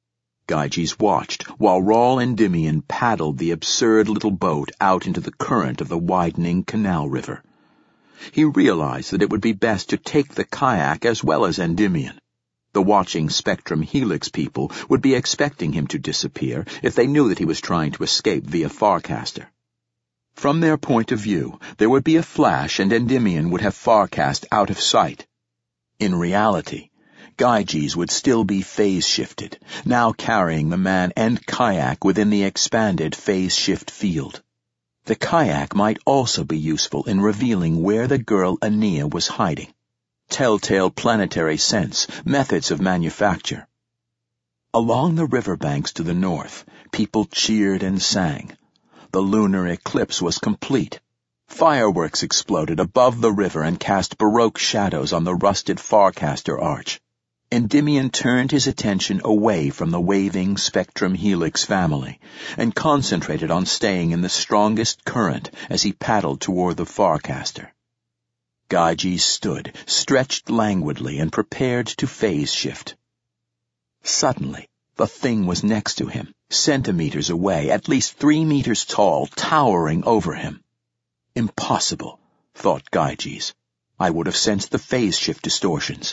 Gyges watched while Rawl Endymion paddled the absurd little boat out into the current of the widening canal river. He realized that it would be best to take the kayak as well as Endymion. The watching Spectrum Helix people would be expecting him to disappear if they knew that he was trying to escape via Farcaster. From their point of view, there would be a flash and Endymion would have Farcast out of sight. In reality, Gyges would still be phase-shifted, now carrying the man and kayak within the expanded phase-shift field. The kayak might also be useful in revealing where the girl Aeneas was hiding. Telltale planetary sense, methods of manufacture. Along the riverbanks to the north, people cheered and sang. The lunar eclipse was complete. Fireworks exploded above the river and cast baroque shadows on the rusted Farcaster Arch. Endymion turned his attention away from the waving Spectrum Helix family and concentrated on staying in the strongest current as he paddled toward the Farcaster. Gyges stood, stretched languidly, and prepared to phase shift. Suddenly, the thing was next to him, centimeters away, at least 3 meters tall, towering over him. Impossible, thought Gyges. I would have sensed the phase shift distortions.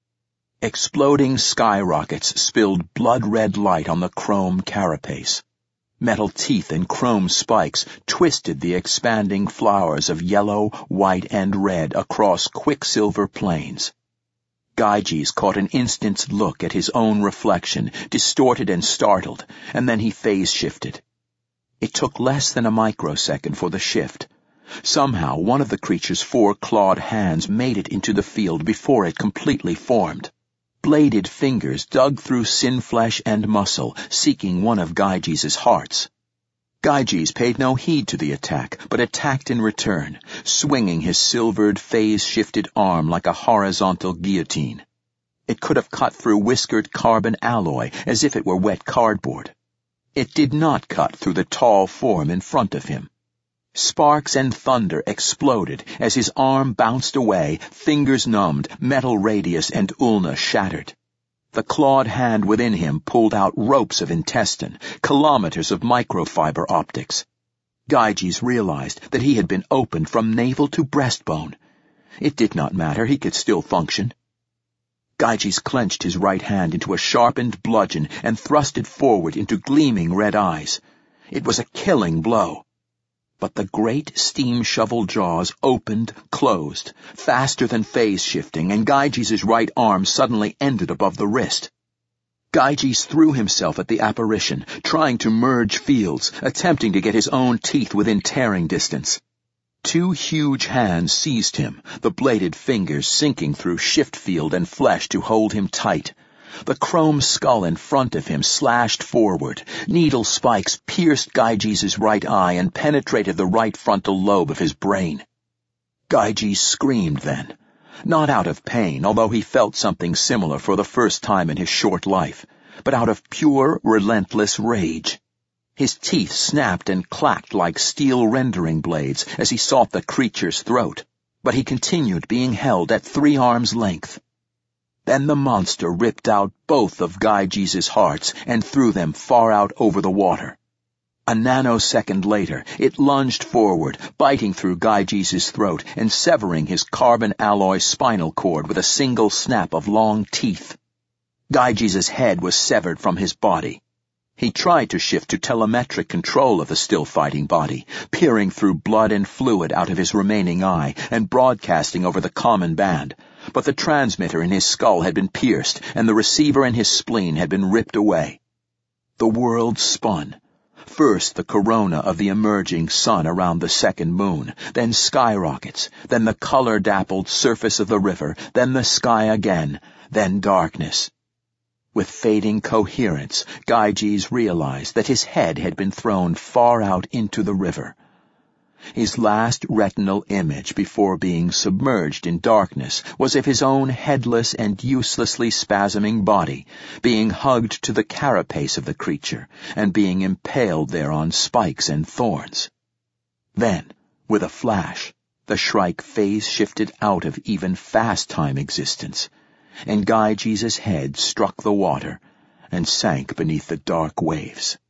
Exploding skyrockets spilled blood-red light on the chrome carapace. Metal teeth and chrome spikes twisted the expanding flowers of yellow, white, and red across quicksilver plains. Gyges caught an instant's look at his own reflection, distorted and startled, and then he phase-shifted. It took less than a microsecond for the shift. Somehow, one of the creature's 4 clawed hands made it into the field before it completely formed. Bladed fingers dug through sin flesh and muscle, seeking one of Gyges' hearts. Gyges paid no heed to the attack, but attacked in return, swinging his silvered, phase-shifted arm like a horizontal guillotine. It could have cut through whiskered carbon alloy as if it were wet cardboard. It did not cut through the tall form in front of him. Sparks and thunder exploded as his arm bounced away, fingers numbed, metal radius and ulna shattered. The clawed hand within him pulled out ropes of intestine, kilometers of microfiber optics. Gyges realized that he had been opened from navel to breastbone. It did not matter, he could still function. Gyges clenched his right hand into a sharpened bludgeon and thrust it forward into gleaming red eyes. It was a killing blow. But the great steam shovel jaws opened, closed, faster than phase shifting, and Gyges' right arm suddenly ended above the wrist. Gyges threw himself at the apparition, trying to merge fields, attempting to get his own teeth within tearing distance. 2 huge hands seized him, the bladed fingers sinking through shift field and flesh to hold him tight. The chrome skull in front of him slashed forward. Needle spikes pierced Gyges' right eye and penetrated the right frontal lobe of his brain. Gyges screamed then, not out of pain, although he felt something similar for the first time in his short life, but out of pure, relentless rage. His teeth snapped and clacked like steel rendering blades as he sought the creature's throat, but he continued being held at 3 arms' length. Then the monster ripped out both of Gyges' hearts and threw them far out over the water. A nanosecond later, it lunged forward, biting through Gyges' throat and severing his carbon alloy spinal cord with a single snap of long teeth. Gyges' head was severed from his body. He tried to shift to telemetric control of the still-fighting body, peering through blood and fluid out of his remaining eye and broadcasting over the common band. But the transmitter in his skull had been pierced, and the receiver in his spleen had been ripped away. The world spun. First the corona of the emerging sun around the second moon, then skyrockets, then the color-dappled surface of the river, then the sky again, then darkness. With fading coherence, Gyges realized that his head had been thrown far out into the river. His last retinal image before being submerged in darkness was of his own headless and uselessly spasming body being hugged to the carapace of the creature and being impaled there on spikes and thorns. Then, with a flash, the Shrike phase-shifted out of even fast-time existence, and Gyges' head struck the water and sank beneath the dark waves.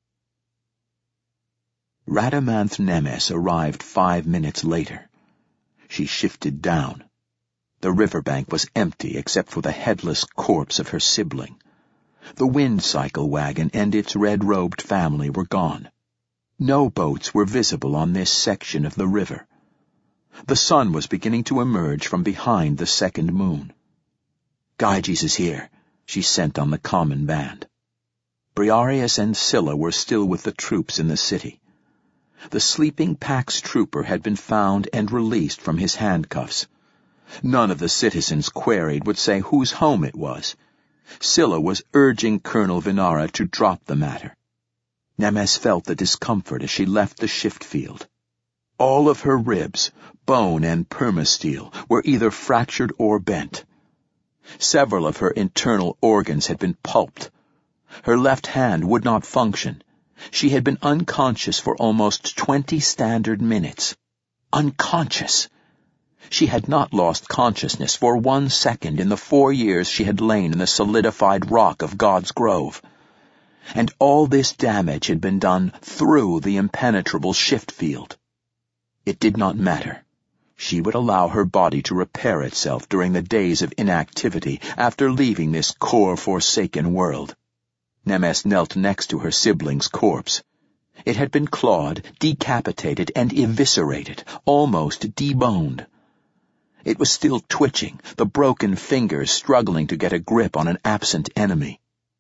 Rhadamanth Nemes arrived 5 minutes later. She shifted down. The riverbank was empty except for the headless corpse of her sibling. The wind cycle wagon and its red-robed family were gone. No boats were visible on this section of the river. The sun was beginning to emerge from behind the second moon. "Gyges is here," she sent on the common band. Briareus and Scylla were still with the troops in the city. The sleeping Pax trooper had been found and released from his handcuffs. None of the citizens queried would say whose home it was. Scylla was urging Colonel Vinara to drop the matter. Nemes felt the discomfort as she left the shift field. All of her ribs, bone and permasteel, were either fractured or bent. Several of her internal organs had been pulped. Her left hand would not function. She had been unconscious for almost 20 standard minutes. Unconscious! She had not lost consciousness for 1 second in the 4 years she had lain in the solidified rock of God's Grove. And all this damage had been done through the impenetrable shift field. It did not matter. She would allow her body to repair itself during the days of inactivity after leaving this core-forsaken world. Nemes knelt next to her sibling's corpse. It had been clawed, decapitated, and eviscerated, almost deboned. It was still twitching, the broken fingers struggling to get a grip on an absent enemy.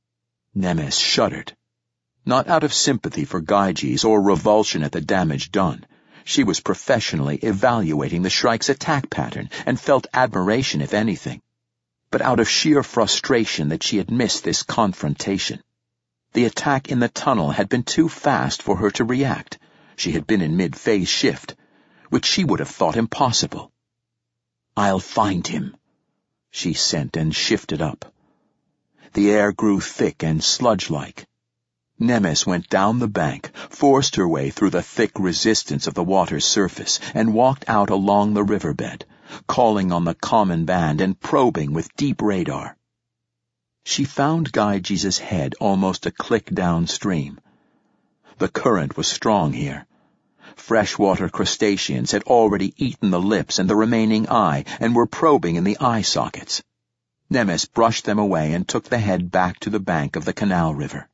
Nemes shuddered. Not out of sympathy for Gyges or revulsion at the damage done. She was professionally evaluating the Shrike's attack pattern and felt admiration, if anything, but out of sheer frustration that she had missed this confrontation. The attack in the tunnel had been too fast for her to react. She had been in mid-phase shift, which she would have thought impossible. "I'll find him," she sent and shifted up. The air grew thick and sludge-like. Nemes went down the bank, forced her way through the thick resistance of the water's surface, and walked out along the riverbed, calling on the common band and probing with deep radar. She found Gyges' head almost a click downstream. The current was strong here. Freshwater crustaceans had already eaten the lips and the remaining eye and were probing in the eye sockets. Nemes brushed them away and took the head back to the bank of the canal river.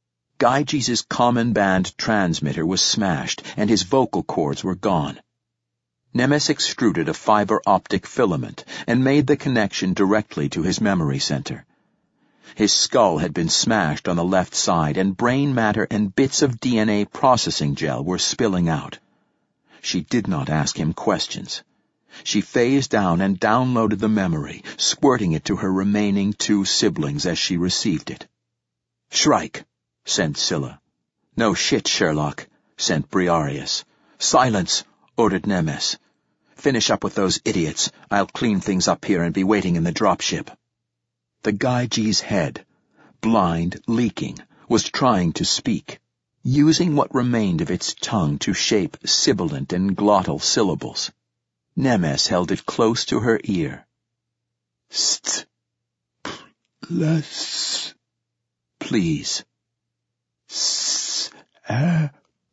Gyges' common band transmitter was smashed, and his vocal cords were gone. Nemes extruded a fiber optic filament and made the connection directly to his memory center. His skull had been smashed on the left side, and brain matter and bits of DNA processing gel were spilling out. She did not ask him questions. She phased down and downloaded the memory, squirting it to her remaining 2 siblings as she received it. "Shrike," sent Scylla. "No shit, Sherlock," sent Briareus. "Silence," ordered Nemes. "Finish up with those idiots. I'll clean things up here and be waiting in the dropship." The Gyges head, blind, leaking, was trying to speak, using what remained of its tongue to shape sibilant and glottal syllables. Nemes held it close to her ear. "St, plus, please. S-a-p,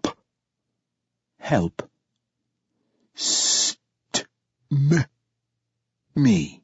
help. Me."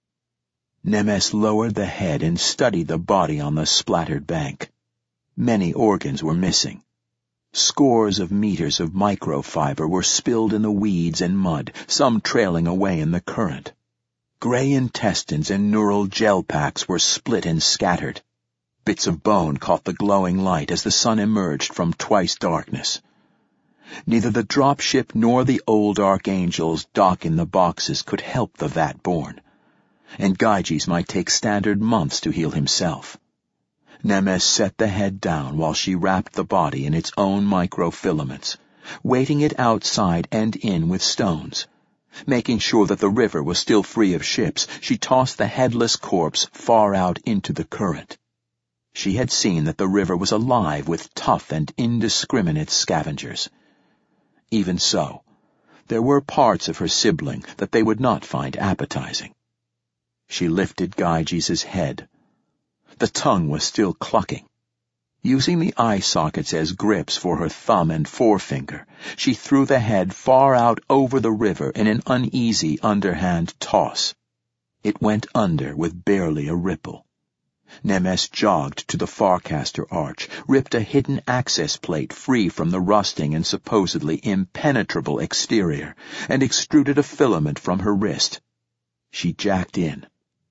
Nemes lowered the head and studied the body on the splattered bank. Many organs were missing. Scores of meters of microfiber were spilled in the weeds and mud, some trailing away in the current. Gray intestines and neural gel packs were split and scattered. Bits of bone caught the glowing light as the sun emerged from twice darkness. Neither the dropship nor the old archangels docking the boxes could help the Vat-born, and Gyges might take standard months to heal himself. Nemes set the head down while she wrapped the body in its own microfilaments, weighting it outside and in with stones. Making sure that the river was still free of ships, she tossed the headless corpse far out into the current. She had seen that the river was alive with tough and indiscriminate scavengers. Even so, there were parts of her sibling that they would not find appetizing. She lifted Gyges' head. The tongue was still clucking. Using the eye sockets as grips for her thumb and forefinger, she threw the head far out over the river in an uneasy underhand toss. It went under with barely a ripple. Nemes jogged to the Farcaster arch, ripped a hidden access plate free from the rusting and supposedly impenetrable exterior, and extruded a filament from her wrist. She jacked in.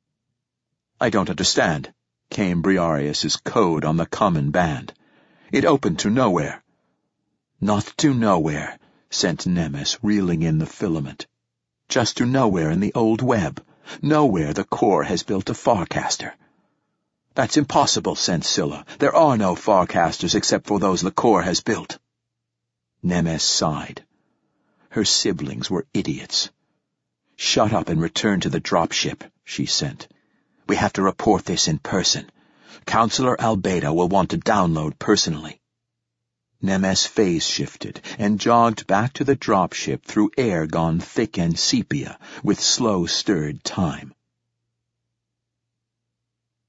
"I don't understand," came Briareus's code on the common band. "It opened to nowhere." "Not to nowhere," sent Nemes, reeling in the filament. "Just to nowhere in the old web. Nowhere the core has built a Farcaster." "That's impossible," sent Scylla. "There are no Farcasters except for those the core has built." Nemes sighed. Her siblings were idiots. "Shut up and return to the dropship," she sent. We have to report this in person. Counselor Albeda will want to download personally." Nemes's face shifted and jogged back to the dropship through air gone thick and sepia with slow, stirred time.